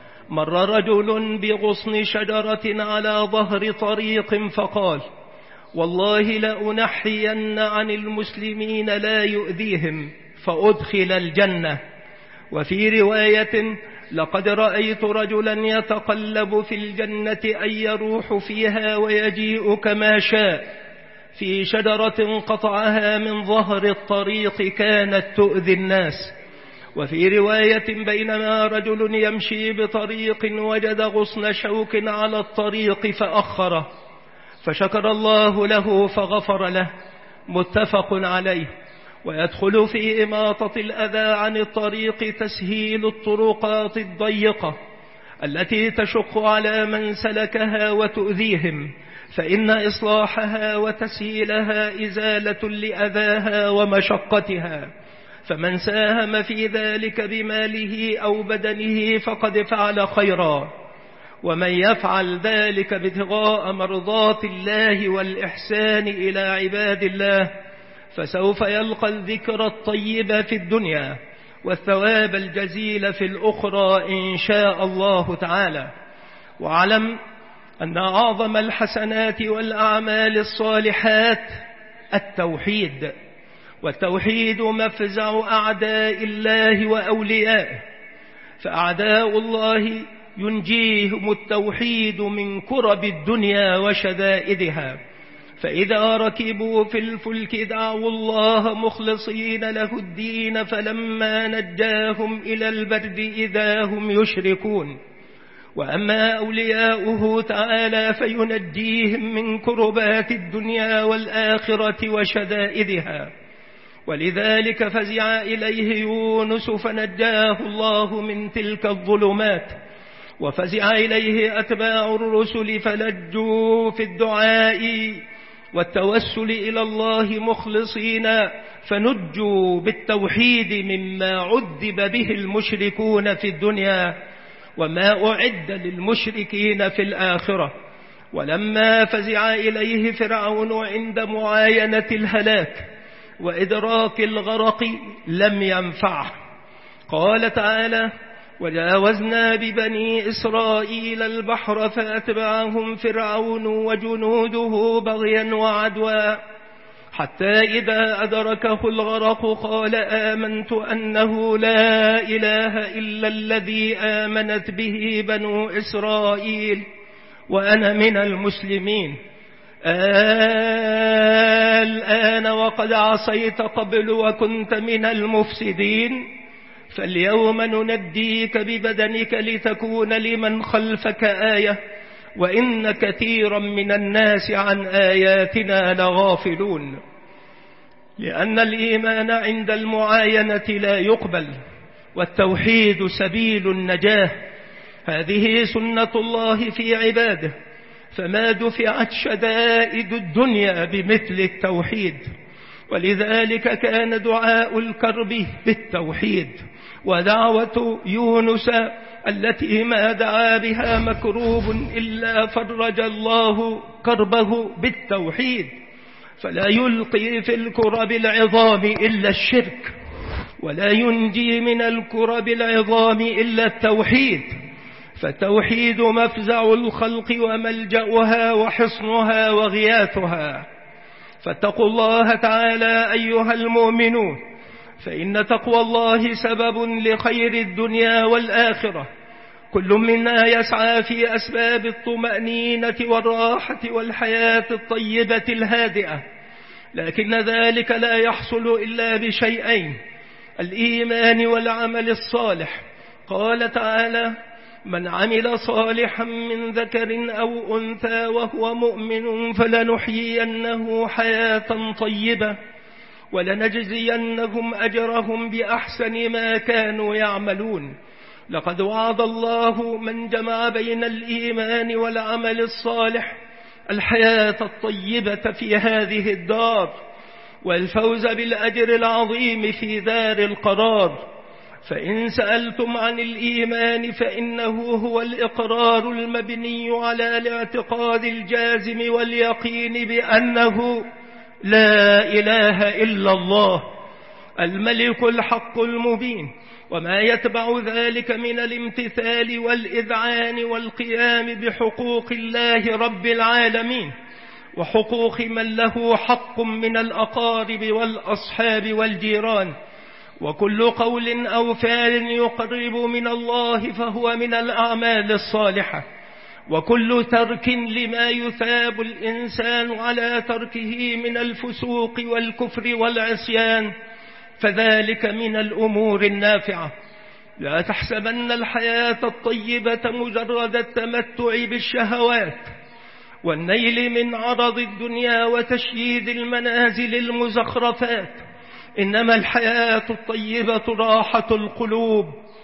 مر رجل بغصن شجرة على ظهر طريق فقال والله لأنحين عن المسلمين لا يؤذيهم فأدخل الجنة. وفي رواية لقد رأيت رجلا يتقلب في الجنة أن يروح فيها ويجيء كما شاء في شجرة قطعها من ظهر الطريق كانت تؤذي الناس. وفي رواية بينما رجل يمشي بطريق وجد غصن شوك على الطريق فأخره فشكر الله له فغفر له، متفق عليه. ويدخل في إماطة الأذى عن الطريق تسهيل الطرقات الضيقة التي تشق على من سلكها وتؤذيهم، فإن إصلاحها وتسهيلها إزالة لأذاها ومشقتها. فمن ساهم في ذلك بماله أو بدنه فقد فعل خيرا، ومن يفعل ذلك ابتغاء مرضات الله والإحسان إلى عباد الله فسوف يلقى الذكر الطيب في الدنيا والثواب الجزيل في الأخرى إن شاء الله تعالى. واعلم أن أعظم الحسنات والأعمال الصالحات التوحيد، والتوحيد مفزع أعداء الله وأوليائه، فأعداء الله ينجيهم التوحيد من كرب الدنيا وشدائدها، فإذا ركبوا في الفلك دعوا الله مخلصين له الدين فلما نجاهم إلى البر إذا هم يشركون. وأما أولياؤه تعالى فينجيهم من كربات الدنيا والآخرة وشدائدها، ولذلك فزع إليه يونس فنجاه الله من تلك الظلمات، وفزع إليه أتباع الرسل فلجوا في الدعاء والتوسل إلى الله مخلصين فنجوا بالتوحيد مما عذب به المشركون في الدنيا وما أعد للمشركين في الآخرة. ولما فزع إليه فرعون عند معاينة الهلاك وإدراك الغرق لم ينفعه. قال تعالى: وجاوزنا ببني إسرائيل البحر فأتبعهم فرعون وجنوده بغيا وعدوا حتى إذا أدركه الغرق قال آمنت أنه لا إله إلا الذي آمنت به بنو إسرائيل وأنا من المسلمين. الآن وقد عصيت قبل وكنت من المفسدين، فاليوم ننجيك ببدنك لتكون لمن خلفك آية وإن كثيرا من الناس عن آياتنا لغافلون. لأن الإيمان عند المعاينة لا يقبل، والتوحيد سبيل النجاة. هذه سنة الله في عباده، فما دفعت شدائد الدنيا بمثل التوحيد. ولذلك كان دعاء الكرب بالتوحيد، ودعوة يونس التي ما دعا بها مكروب إلا فرج الله كربه بالتوحيد. فلا يلقي في الكرب العظام إلا الشرك، ولا ينجي من الكرب العظام إلا التوحيد، فالتوحيد مفزع الخلق وملجأها وحصنها وغياثها. فاتقوا الله تعالى أيها المؤمنون، فإن تقوى الله سبب لخير الدنيا والآخرة. كل منا يسعى في أسباب الطمأنينة والراحة والحياة الطيبة الهادئة، لكن ذلك لا يحصل إلا بشيئين: الإيمان والعمل الصالح. قال تعالى: من عمل صالحا من ذكر أو أنثى وهو مؤمن فلنحيينه حياة طيبة ولنجزينهم أجرهم بأحسن ما كانوا يعملون. لقد وعد الله من جمع بين الإيمان والعمل الصالح الحياة الطيبة في هذه الدار والفوز بالأجر العظيم في دار القرار. فإن سألتم عن الإيمان فإنه هو الإقرار المبني على الاعتقاد الجازم واليقين بأنه لا إله إلا الله الملك الحق المبين، وما يتبع ذلك من الامتثال والإذعان والقيام بحقوق الله رب العالمين وحقوق من له حق من الأقارب والأصحاب والجيران. وكل قول أو فعل يقرب من الله فهو من الأعمال الصالحة، وكل ترك لما يثاب الإنسان على تركه من الفسوق والكفر والعصيان فذلك من الأمور النافعة. لا تحسبن الحياة الطيبة مجرد التمتع بالشهوات والنيل من عرض الدنيا وتشييد المنازل المزخرفات، إنما الحياة الطيبة راحة القلوب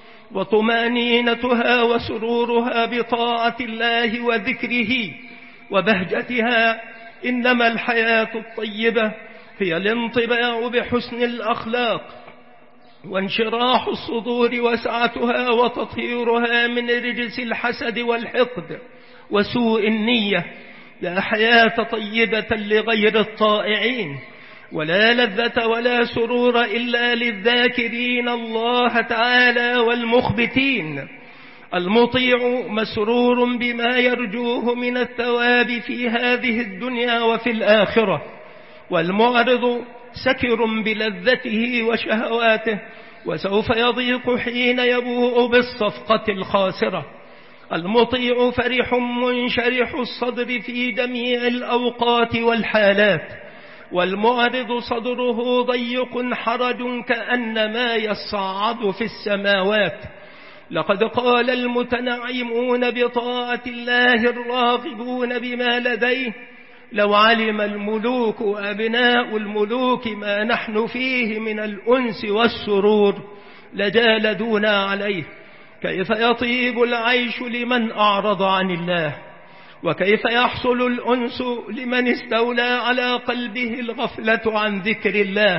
وطمأنينتها وسرورها بطاعة الله وذكره وبهجتها. إنما الحياة الطيبة هي الانطباع بحسن الأخلاق وانشراح الصدور وسعتها وتطهيرها من رجس الحسد والحقد وسوء النية. لا حياة طيبة لغير الطائعين، ولا لذة ولا سرور إلا للذاكرين الله تعالى والمخبتين. المطيع مسرور بما يرجوه من الثواب في هذه الدنيا وفي الآخرة، والمعرض سكر بلذته وشهواته، وسوف يضيق حين يبوء بالصفقة الخاسرة. المطيع فرح منشرح الصدر في جميع الأوقات والحالات، والمعرض صدره ضيق حرج كأنما يصعد في السماوات. لقد قال المتنعمون بطاعة الله الراغبون بما لديه: لو علم الملوك وأبناء الملوك ما نحن فيه من الأنس والسرور لجالدونا عليه. كيف يطيب العيش لمن أعرض عن الله، وكيف يحصل الأنس لمن استولى على قلبه الغفلة عن ذكر الله.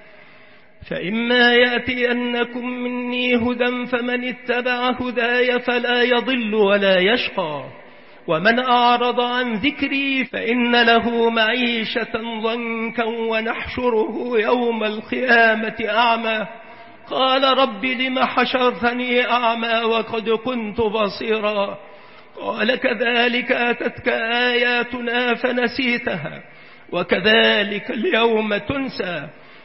فإما يأتينكم مني هدى فمن اتبع هداي فلا يضل ولا يشقى، ومن أعرض عن ذكري فإن له معيشة ضنكا ونحشره يوم القيامة أعمى. قال رب لم حشرتني أعمى وقد كنت بصيرا. قال كذلك أتتك آياتنا فنسيتها وكذلك اليوم تنسى،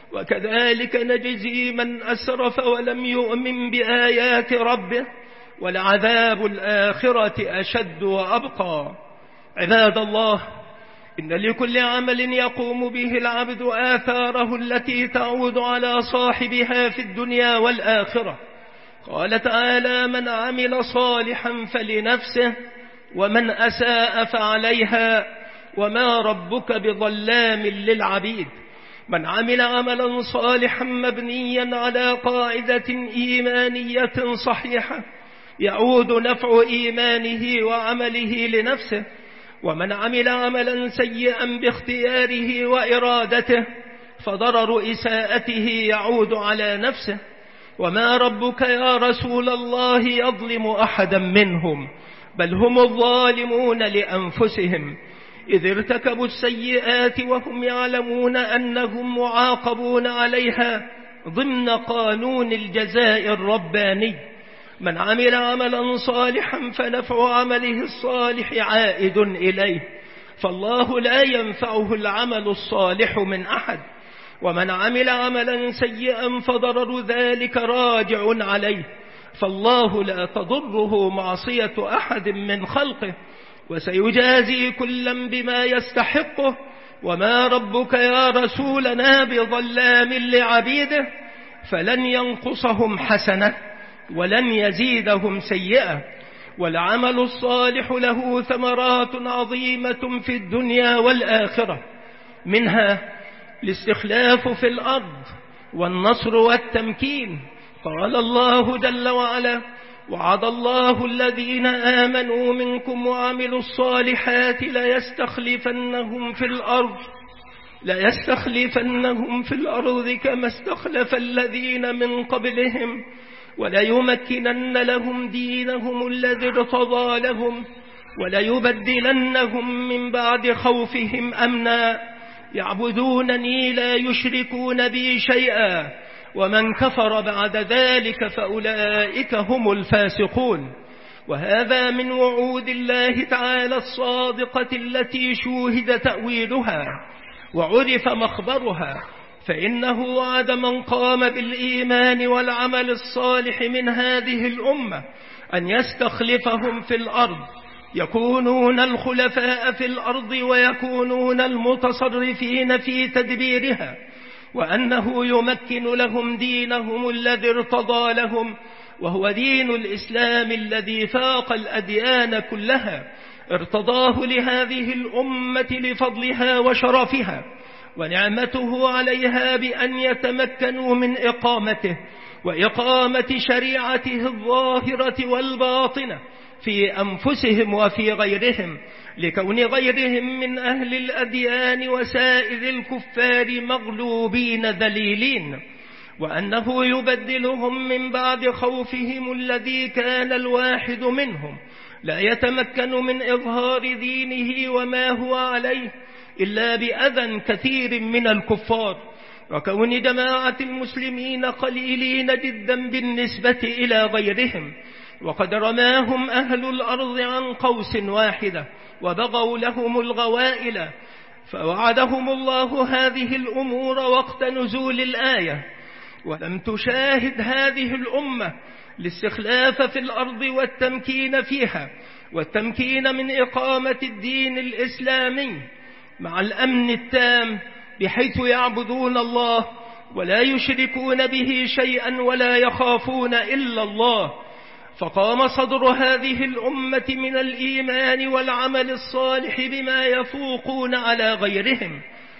وكذلك نجزي من أسرف ولم يؤمن بآيات ربه، ولعذاب الآخرة أشد وأبقى. عباد الله، إن لكل عمل يقوم به العبد آثاره التي تعود على صاحبها في الدنيا والآخرة. قال تعالى: من عمل صالحا فلنفسه ومن أساء فعليها وما ربك بظلام للعبيد. من عمل عملا صالحا مبنيا على قاعدة إيمانية صحيحة يعود نفع إيمانه وعمله لنفسه، ومن عمل عملا سيئا باختياره وإرادته فضرر إساءته يعود على نفسه. وما ربك يا رسول الله يظلم أحدا منهم، بل هم الظالمون لأنفسهم، إذ ارتكبوا السيئات وهم يعلمون أنهم معاقبون عليها ضمن قانون الجزاء الرباني. من عمل عملا صالحا فنفع عمله الصالح عائد إليه، فالله لا ينفعه العمل الصالح من أحد. ومن عمل عملا سيئا فضرر ذلك راجع عليه، فالله لا تضره معصية أحد من خلقه، وسيجازي كلا بما يستحقه. وما ربك يا رسولنا بظلام لعبيده، فلن ينقصهم حسنة ولن يزيدهم سيئة. والعمل الصالح له ثمرات عظيمة في الدنيا والآخرة، منها الاستخلاف في الأرض والنصر والتمكين. قال الله جل وعلا: وعد الله الذين آمنوا منكم وعملوا الصالحات ليستخلفنهم في الأرض ليستخلفنهم في الأرض كما استخلف الذين من قبلهم وليمكنن لهم دينهم الذي ارتضى لهم وليبدلنهم من بعد خوفهم أمنا يعبدونني لا يشركون بي شيئا ومن كفر بعد ذلك فأولئك هم الفاسقون. وهذا من وعود الله تعالى الصادقة التي شوهد تأويلها وعرف مخبرها، فإنه وعد من قام بالإيمان والعمل الصالح من هذه الأمة أن يستخلفهم في الأرض، يكونون الخلفاء في الأرض ويكونون المتصرفين في تدبيرها، وأنه يمكن لهم دينهم الذي ارتضى لهم، وهو دين الإسلام الذي فاق الأديان كلها، ارتضاه لهذه الأمة لفضلها وشرفها ونعمته عليها بأن يتمكنوا من إقامته وإقامة شريعته الظاهرة والباطنة في أنفسهم وفي غيرهم، لكون غيرهم من أهل الأديان وسائر الكفار مغلوبين ذليلين. وأنه يبدلهم من بعد خوفهم الذي كان الواحد منهم لا يتمكن من إظهار دينه وما هو عليه إلا بأذى كثير من الكفار، وكون جماعة المسلمين قليلين جدا بالنسبة إلى غيرهم، وقد رماهم أهل الأرض عن قوس واحدة وبغوا لهم الغوائل، فوعدهم الله هذه الأمور وقت نزول الآية، ولم تشاهد هذه الأمة الاستخلاف في الأرض والتمكين فيها والتمكين من إقامة الدين الإسلامي مع الأمن التام، بحيث يعبدون الله ولا يشركون به شيئا ولا يخافون إلا الله. فقام صدر هذه الأمة من الإيمان والعمل الصالح بما يفوقون على غيرهم،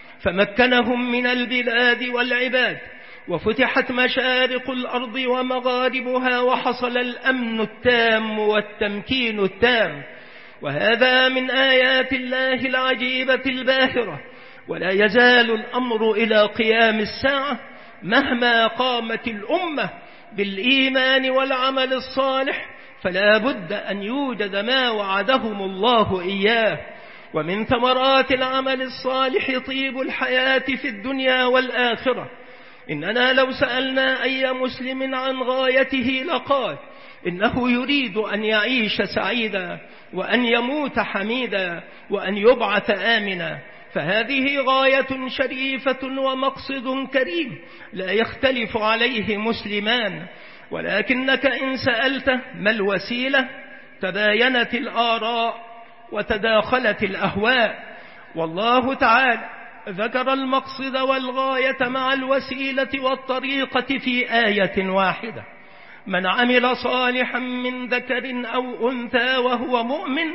فمكنهم من البلاد والعباد، وفتحت مشارق الأرض ومغاربها، وحصل الأمن التام والتمكين التام. وهذا من آيات الله العجيبة الباهرة، ولا يزال الأمر إلى قيام الساعة مهما قامت الأمة بالإيمان والعمل الصالح، فلا بد أن يوجد ما وعدهم الله إياه. ومن ثمرات العمل الصالح طيب الحياة في الدنيا والآخرة. إننا لو سألنا أي مسلم عن غايته لقال إنه يريد أن يعيش سعيدا، وأن يموت حميدا، وأن يبعث آمنا، فهذه غاية شريفة ومقصد كريم لا يختلف عليه مسلمان. ولكنك إن سألته ما الوسيلة تباينت الآراء وتداخلت الأهواء، والله تعالى ذكر المقصد والغاية مع الوسيلة والطريقة في آية واحدة: من عمل صالحا من ذكر أو أنثى وهو مؤمن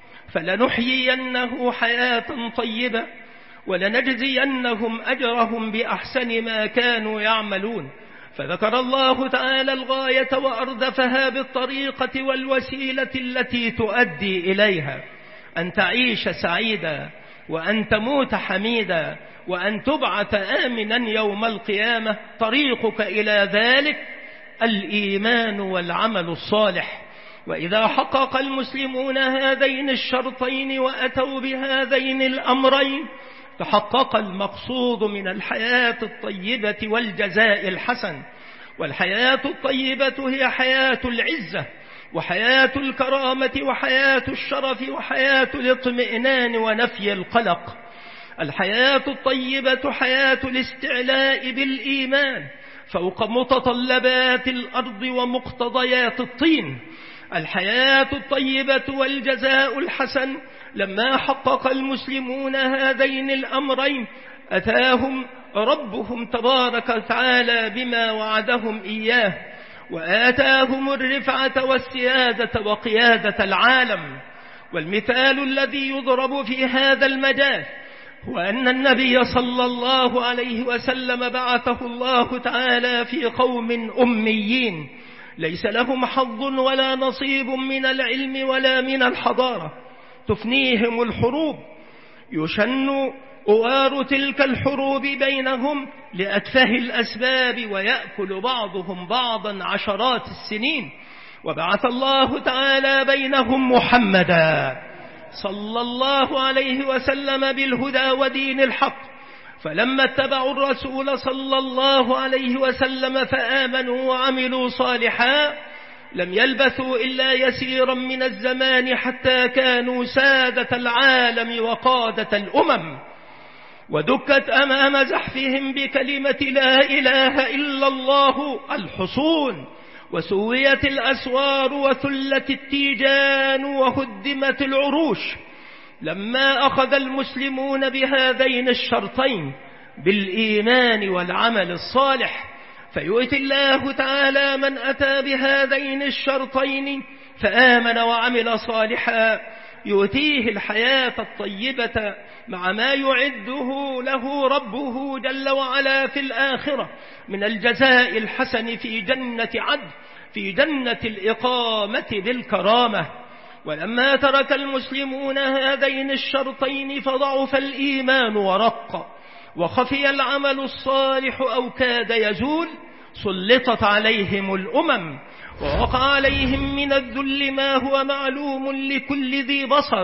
فلنحيينه حياة طيبة ولنجزينهم أجرهم بأحسن ما كانوا يعملون. فذكر الله تعالى الغاية وأردفها بالطريقة والوسيلة التي تؤدي إليها: أن تعيش سعيدا، وأن تموت حميدا، وأن تبعث آمنا يوم القيامة. طريقك إلى ذلك الإيمان والعمل الصالح. وإذا حقق المسلمون هذين الشرطين وأتوا بهذين الأمرين تحقق المقصود من الحياة الطيبة والجزاء الحسن. والحياة الطيبة هي حياة العزة، وحياة الكرامة، وحياة الشرف، وحياة الاطمئنان ونفي القلق. الحياة الطيبة حياة الاستعلاء بالإيمان فوق متطلبات الأرض ومقتضيات الطين. الحياة الطيبة والجزاء الحسن لما حقق المسلمون هذين الأمرين أتاهم ربهم تبارك وتعالى بما وعدهم إياه، وآتاهم الرفعة والسيادة وقيادة العالم. والمثال الذي يضرب في هذا المجال هو أن النبي صلى الله عليه وسلم بعثه الله تعالى في قوم أميين ليس لهم حظ ولا نصيب من العلم ولا من الحضارة، تفنيهم الحروب، يشن أوار تلك الحروب بينهم لأتفه الأسباب، ويأكل بعضهم بعضا عشرات السنين. وبعث الله تعالى بينهم محمدا صلى الله عليه وسلم بالهدى ودين الحق، فلما اتبعوا الرسول صلى الله عليه وسلم فآمنوا وعملوا صالحا لم يلبثوا إلا يسيرا من الزمان حتى كانوا سادة العالم وقادة الأمم. ودكت أمام زحفهم بكلمة لا إله إلا الله الحصون، وسويت الأسوار وثلت التيجان وهدمت العروش. لما أخذ المسلمون بهذين الشرطين بالإيمان والعمل الصالح فيؤتي الله تعالى من أتى بهذين الشرطين فآمن وعمل صالحا يؤتيه الحياة الطيبة مع ما يعده له ربه جل وعلا في الآخرة من الجزاء الحسن في جنة عدن، في جنة الإقامة بالكرامة. ولما ترك المسلمون هذين الشرطين فضعف الإيمان ورق، وخفي العمل الصالح أو كاد يزول، سلطت عليهم الأمم، ووقع عليهم من الذل ما هو معلوم لكل ذي بصر،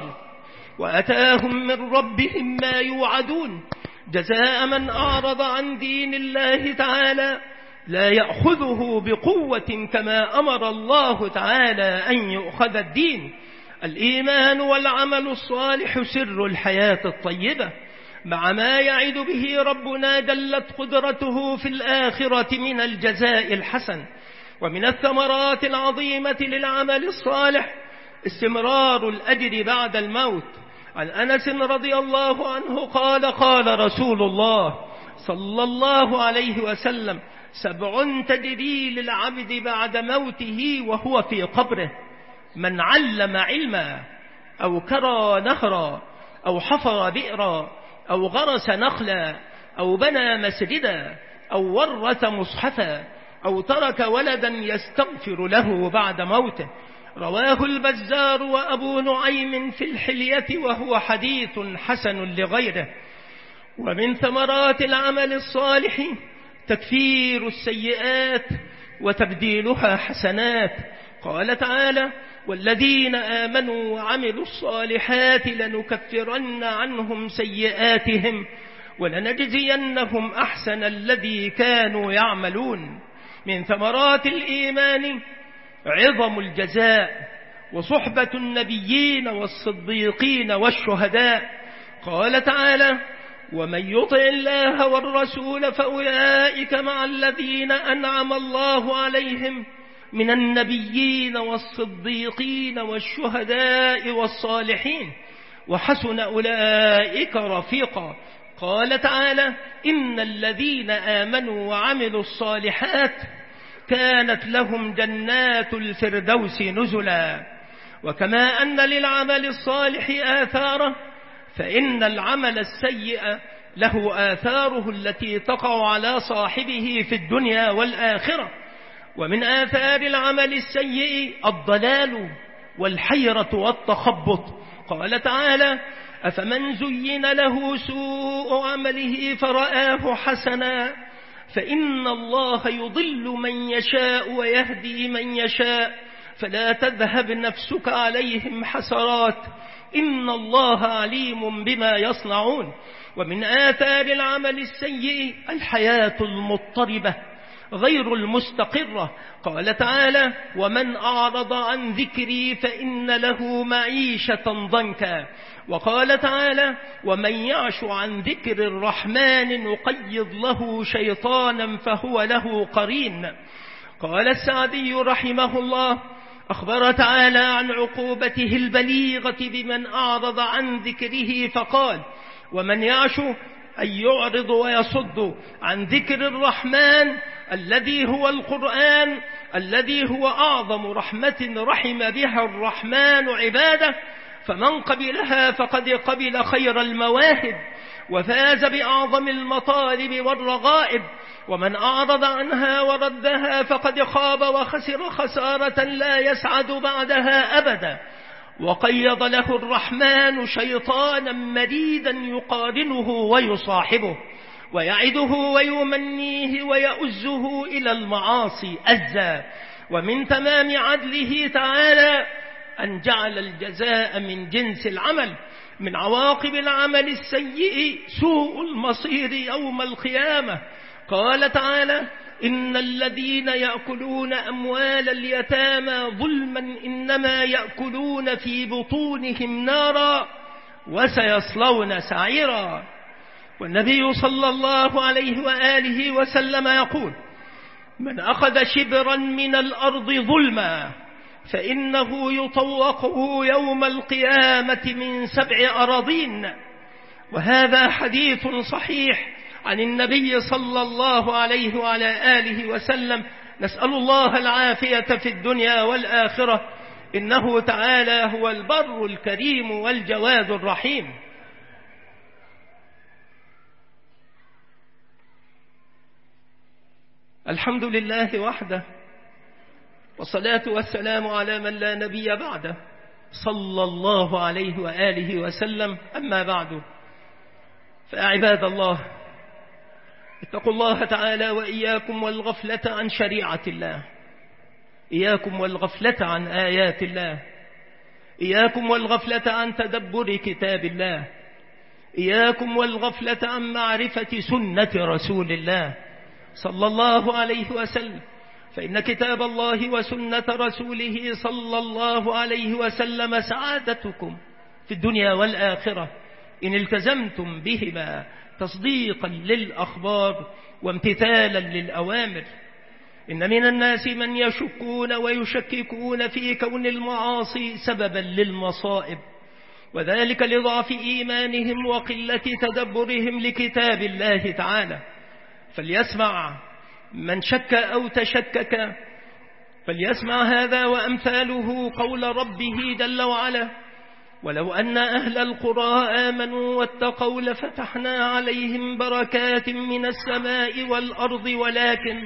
وأتاهم من ربهم ما يوعدون، جزاء من أعرض عن دين الله تعالى لا يأخذه بقوة كما أمر الله تعالى أن يؤخذ الدين. الإيمان والعمل الصالح سر الحياة الطيبة، مع ما يعد به ربنا جلت قدرته في الآخرة من الجزاء الحسن. ومن الثمرات العظيمة للعمل الصالح استمرار الأجر بعد الموت. عن أنس رضي الله عنه قال قال رسول الله صلى الله عليه وسلم: سبع تجري للعبد بعد موته وهو في قبره: من علم علما، أو كرى نهرا، أو حفر بئرا، أو غرس نخلا، أو بنى مسجدا، أو ورث مصحفا، أو ترك ولدا يستغفر له بعد موته. رواه البزار وأبو نعيم في الحلية، وهو حديث حسن لغيره. ومن ثمرات العمل الصالح تكفير السيئات وتبديلها حسنات. قال تعالى: والذين آمنوا وعملوا الصالحات لنكفرن عنهم سيئاتهم ولنجزينهم أحسن الذي كانوا يعملون. من ثمرات الإيمان عظم الجزاء وصحبة النبيين والصديقين والشهداء. قال تعالى: ومن يطع الله والرسول فأولئك مع الذين أنعم الله عليهم من النبيين والصديقين والشهداء والصالحين وحسن أولئك رفيقا. قال تعالى: إن الذين آمنوا وعملوا الصالحات كانت لهم جنات الفردوس نزلا. وكما أن للعمل الصالح آثاره، فإن العمل السيء له آثاره التي تقع على صاحبه في الدنيا والآخرة. ومن آثار العمل السيء الضلال والحيرة والتخبط. قال تعالى: أفمن زين له سوء عمله فرآه حسنا فإن الله يضل من يشاء ويهدي من يشاء فلا تذهب نفسك عليهم حسرات إن الله عليم بما يصنعون. ومن آثار العمل السيء الحياة المضطربة غير المستقرة. قال تعالى: ومن أعرض عن ذكري فإن له معيشة ضنكا. وقال تعالى: ومن يعش عن ذكر الرحمن نقيض له شيطانا فهو له قرين. قال السعدي رحمه الله: أخبر تعالى عن عقوبته البليغة بمن أعرض عن ذكره فقال: ومن يعش أن يعرض ويصد عن ذكر الرحمن الذي هو القرآن الذي هو أعظم رحمة رحم بها الرحمن عباده، فمن قبلها فقد قبل خير المواهب وفاز بأعظم المطالب والرغائب، ومن أعرض عنها وردها فقد خاب وخسر خسارة لا يسعد بعدها أبدا. وقيض له الرحمن شيطانا مريدا يقارنه ويصاحبه ويعده ويمنيه ويؤزه إلى المعاصي أزا. ومن تمام عدله تعالى أن جعل الجزاء من جنس العمل. من عواقب العمل السيء سوء المصير يوم القيامة. قال تعالى: إن الذين يأكلون أموال اليتامى ظلما إنما يأكلون في بطونهم نارا وسيصلون سعيرا. والنبي صلى الله عليه وآله وسلم يقول: من أخذ شبرا من الأرض ظلما فإنه يطوقه يوم القيامة من سبع أراضين. وهذا حديث صحيح عن النبي صلى الله عليه وعلى آله وسلم. نسأل الله العافية في الدنيا والآخرة، إنه تعالى هو البر الكريم والجواد الرحيم. الحمد لله وحده، والصلاة والسلام على من لا نبي بعده، صلى الله عليه وآله وسلم. أما بعد، فأعباد الله، اتقوا الله تعالى وإياكم والغفلة عن شريعة الله، إياكم والغفلة عن آيات الله، إياكم والغفلة عن تدبر كتاب الله، إياكم والغفلة عن معرفة سنة رسول الله صلى الله عليه وسلم، فإن كتاب الله وسنة رسوله صلى الله عليه وسلم سعادتكم في الدنيا والآخرة إن التزمتم بهما تصديقا للأخبار وامتثالا للأوامر. إن من الناس من يشكون ويشككون في كون المعاصي سببا للمصائب، وذلك لضعف إيمانهم وقلة تدبرهم لكتاب الله تعالى. فليسمع من شك أو تشكك، فليسمع هذا وأمثاله قول ربه جل وعلا: ولو أن أهل القرى آمنوا واتقوا لفتحنا عليهم بركات من السماء والأرض ولكن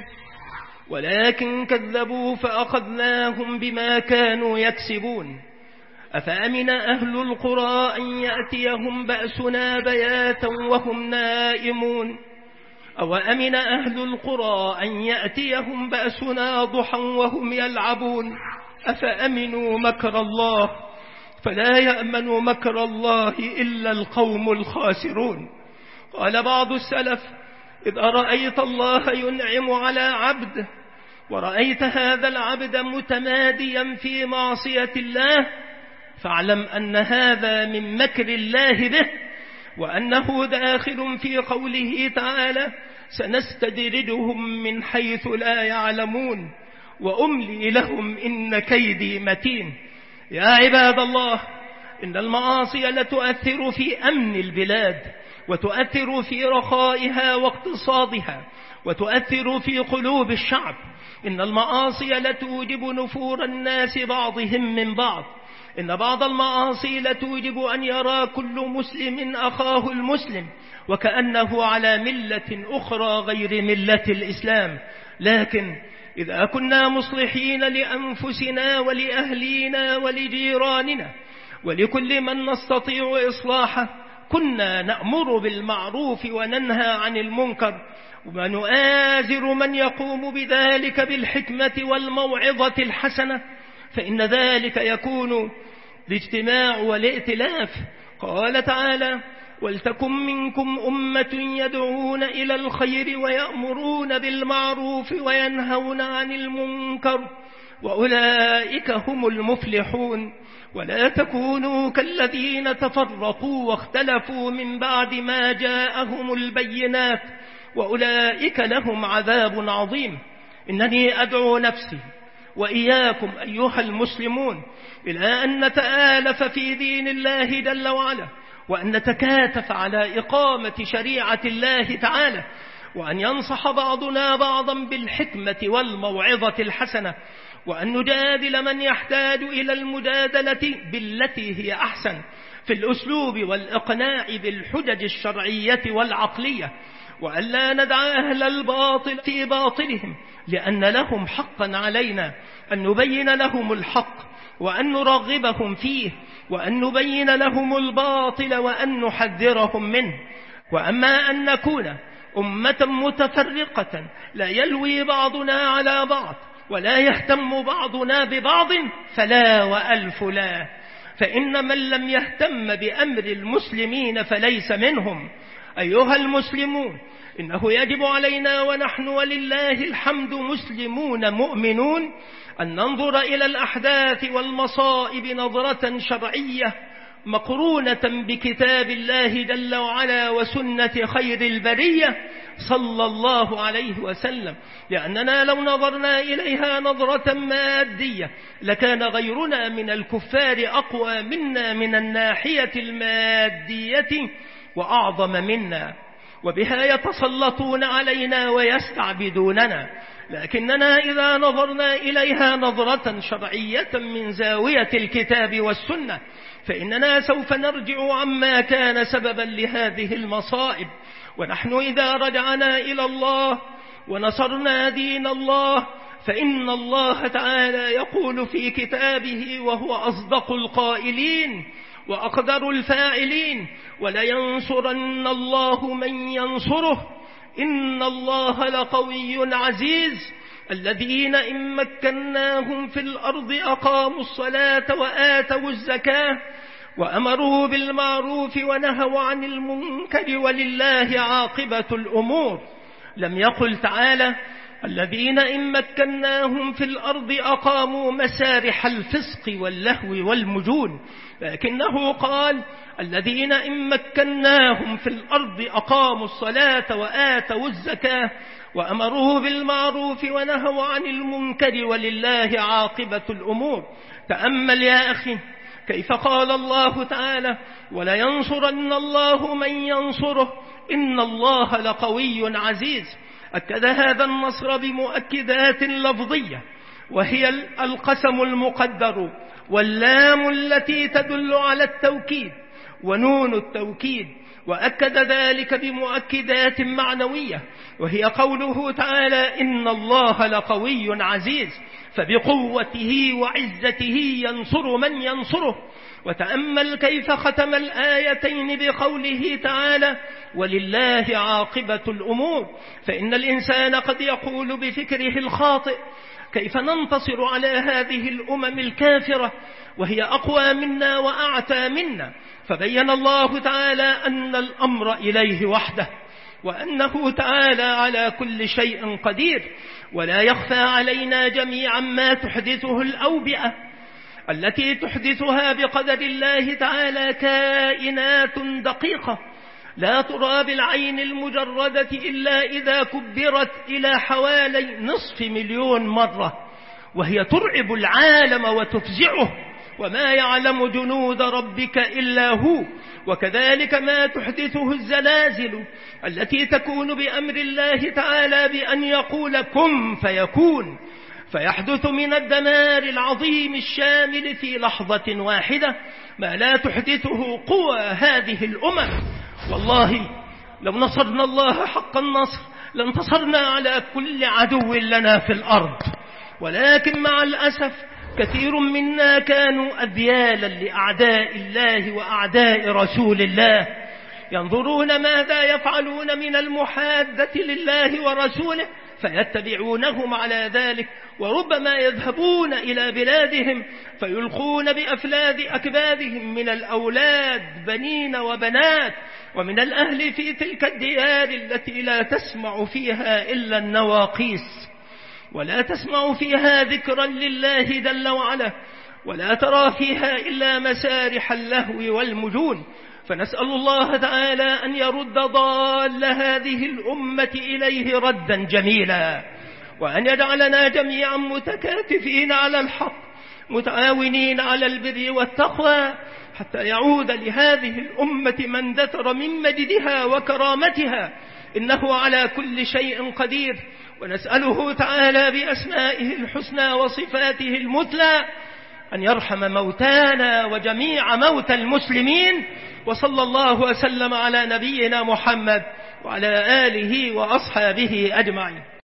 ولكن كذبوا فأخذناهم بما كانوا يكسبون. أفأمن أهل القرى أن يأتيهم بأسنا بياتا وهم نائمون أو أمن أهل القرى أن يأتيهم بأسنا ضحى وهم يلعبون أفأمنوا مكر الله فلا يأمن مكر الله إلا القوم الخاسرون. قال بعض السلف: إذا رأيت الله ينعم على عبد ورأيت هذا العبد متماديا في معصية الله فاعلم أن هذا من مكر الله به، وأنه داخل في قوله تعالى: سنستدرجهم من حيث لا يعلمون وأملي لهم إن كيدي متين. يا عباد الله، إن المعاصي لتؤثر في أمن البلاد، وتؤثر في رخائها واقتصادها، وتؤثر في قلوب الشعب. إن المعاصي لتوجب نفور الناس بعضهم من بعض. إن بعض المعاصي لتوجب أن يرى كل مسلم أخاه المسلم وكأنه على ملة أخرى غير ملة الإسلام. لكن إذا كنا مصلحين لأنفسنا ولأهلينا ولجيراننا ولكل من نستطيع إصلاحه كنا نأمر بالمعروف وننهى عن المنكر، ونؤازر من يقوم بذلك بالحكمة والموعظة الحسنة، فإن ذلك يكون الاجتماع والائتلاف. قال تعالى: ولتكن منكم أمة يدعون إلى الخير ويأمرون بالمعروف وينهون عن المنكر وأولئك هم المفلحون. ولا تكونوا كالذين تفرقوا واختلفوا من بعد ما جاءهم البينات وأولئك لهم عذاب عظيم. إنني أدعو نفسي وإياكم أيها المسلمون إلى أن نتآلف في دين الله جل وعلا، وأن نتكاتف على إقامة شريعة الله تعالى، وأن ينصح بعضنا بعضا بالحكمة والموعظة الحسنة، وأن نجادل من يحتاج إلى المجادلة بالتي هي أحسن في الأسلوب والإقناع بالحجج الشرعية والعقلية، وأن لا ندع أهل الباطل في باطلهم، لأن لهم حقا علينا أن نبين لهم الحق وأن نرغبهم فيه، وأن نبين لهم الباطل وأن نحذرهم منه. وأما أن نكون أمة متفرقة لا يلوي بعضنا على بعض ولا يهتم بعضنا ببعض فلا وألف لا، فإن من لم يهتم بأمر المسلمين فليس منهم. أيها المسلمون، إنه يجب علينا ونحن ولله الحمد مسلمون مؤمنون أن ننظر إلى الأحداث والمصائب نظرة شرعية مقرونة بكتاب الله جل وعلا وسنة خير البرية صلى الله عليه وسلم، لأننا لو نظرنا إليها نظرة مادية لكان غيرنا من الكفار أقوى منا من الناحية المادية وأعظم منا، وبها يتسلطون علينا ويستعبدوننا. لكننا إذا نظرنا إليها نظرة شرعية من زاوية الكتاب والسنة فإننا سوف نرجع عما كان سببا لهذه المصائب. ونحن إذا رجعنا إلى الله ونصرنا دين الله فإن الله تعالى يقول في كتابه وهو أصدق القائلين وأقدر الفاعلين: ولينصرن الله من ينصره إن الله لقوي عزيز الذين إن مكناهم في الأرض أقاموا الصلاة وآتوا الزكاة وأمروا بالمعروف ونهوا عن المنكر ولله عاقبة الأمور. لم يقل تعالى الذين إن مكناهم في الأرض أقاموا مسارح الفسق واللهو والمجون، لكنه قال الذين إن مكناهم في الأرض أقاموا الصلاة وآتوا الزكاة وأمروا بالمعروف ونهوا عن المنكر ولله عاقبة الأمور. تأمل يا أخي كيف قال الله تعالى ولينصرن الله من ينصره إن الله لقوي عزيز. أكد هذا النصر بمؤكدات لفظية، وهي القسم المقدر واللام التي تدل على التوكيد ونون التوكيد، وأكد ذلك بمؤكدات معنوية، وهي قوله تعالى إن الله لقوي عزيز، فبقوته وعزته ينصر من ينصره. وتأمل كيف ختم الآيتين بقوله تعالى ولله عاقبة الأمور. فإن الإنسان قد يقول بفكره الخاطئ كيف ننتصر على هذه الأمم الكافرة وهي أقوى منا وأعتى منا، فبين الله تعالى أن الأمر إليه وحده، وأنه تعالى على كل شيء قدير، ولا يخفى علينا جميعا ما تحدثه الأوبئة التي تحدثها بقدر الله تعالى كائنات دقيقة لا ترى بالعين المجردة إلا إذا كبرت إلى حوالي نصف مليون مرة، وهي ترعب العالم وتفزعه، وما يعلم جنود ربك إلا هو. وكذلك ما تحدثه الزلازل التي تكون بأمر الله تعالى بأن يقول كن فيكون، فيحدث من الدمار العظيم الشامل في لحظة واحدة ما لا تحدثه قوى هذه الأمم. والله لو نصرنا الله حق النصر لانتصرنا على كل عدو لنا في الأرض، ولكن مع الأسف كثير منا كانوا أذيالا لأعداء الله وأعداء رسول الله، ينظرون ماذا يفعلون من المحادة لله ورسوله فيتبعونهم على ذلك، وربما يذهبون إلى بلادهم فيلقون بأفلاد أكبادهم من الأولاد بنين وبنات ومن الأهل في تلك الديار التي لا تسمع فيها إلا النواقيس، ولا تسمع فيها ذكرا لله جل وعلا، ولا ترى فيها إلا مسارح اللهو والمجون. فنسأل الله تعالى أن يرد ضال هذه الأمة إليه ردا جميلا، وأن يجعلنا جميعا متكاتفين على الحق متعاونين على البر والتقوى، حتى يعود لهذه الأمة من دثر من مجدها وكرامتها، إنه على كل شيء قدير. ونسأله تعالى بأسمائه الحسنى وصفاته المثلى أن يرحم موتانا وجميع موتى المسلمين، وصلى الله وسلم على نبينا محمد وعلى آله وأصحابه أجمعين.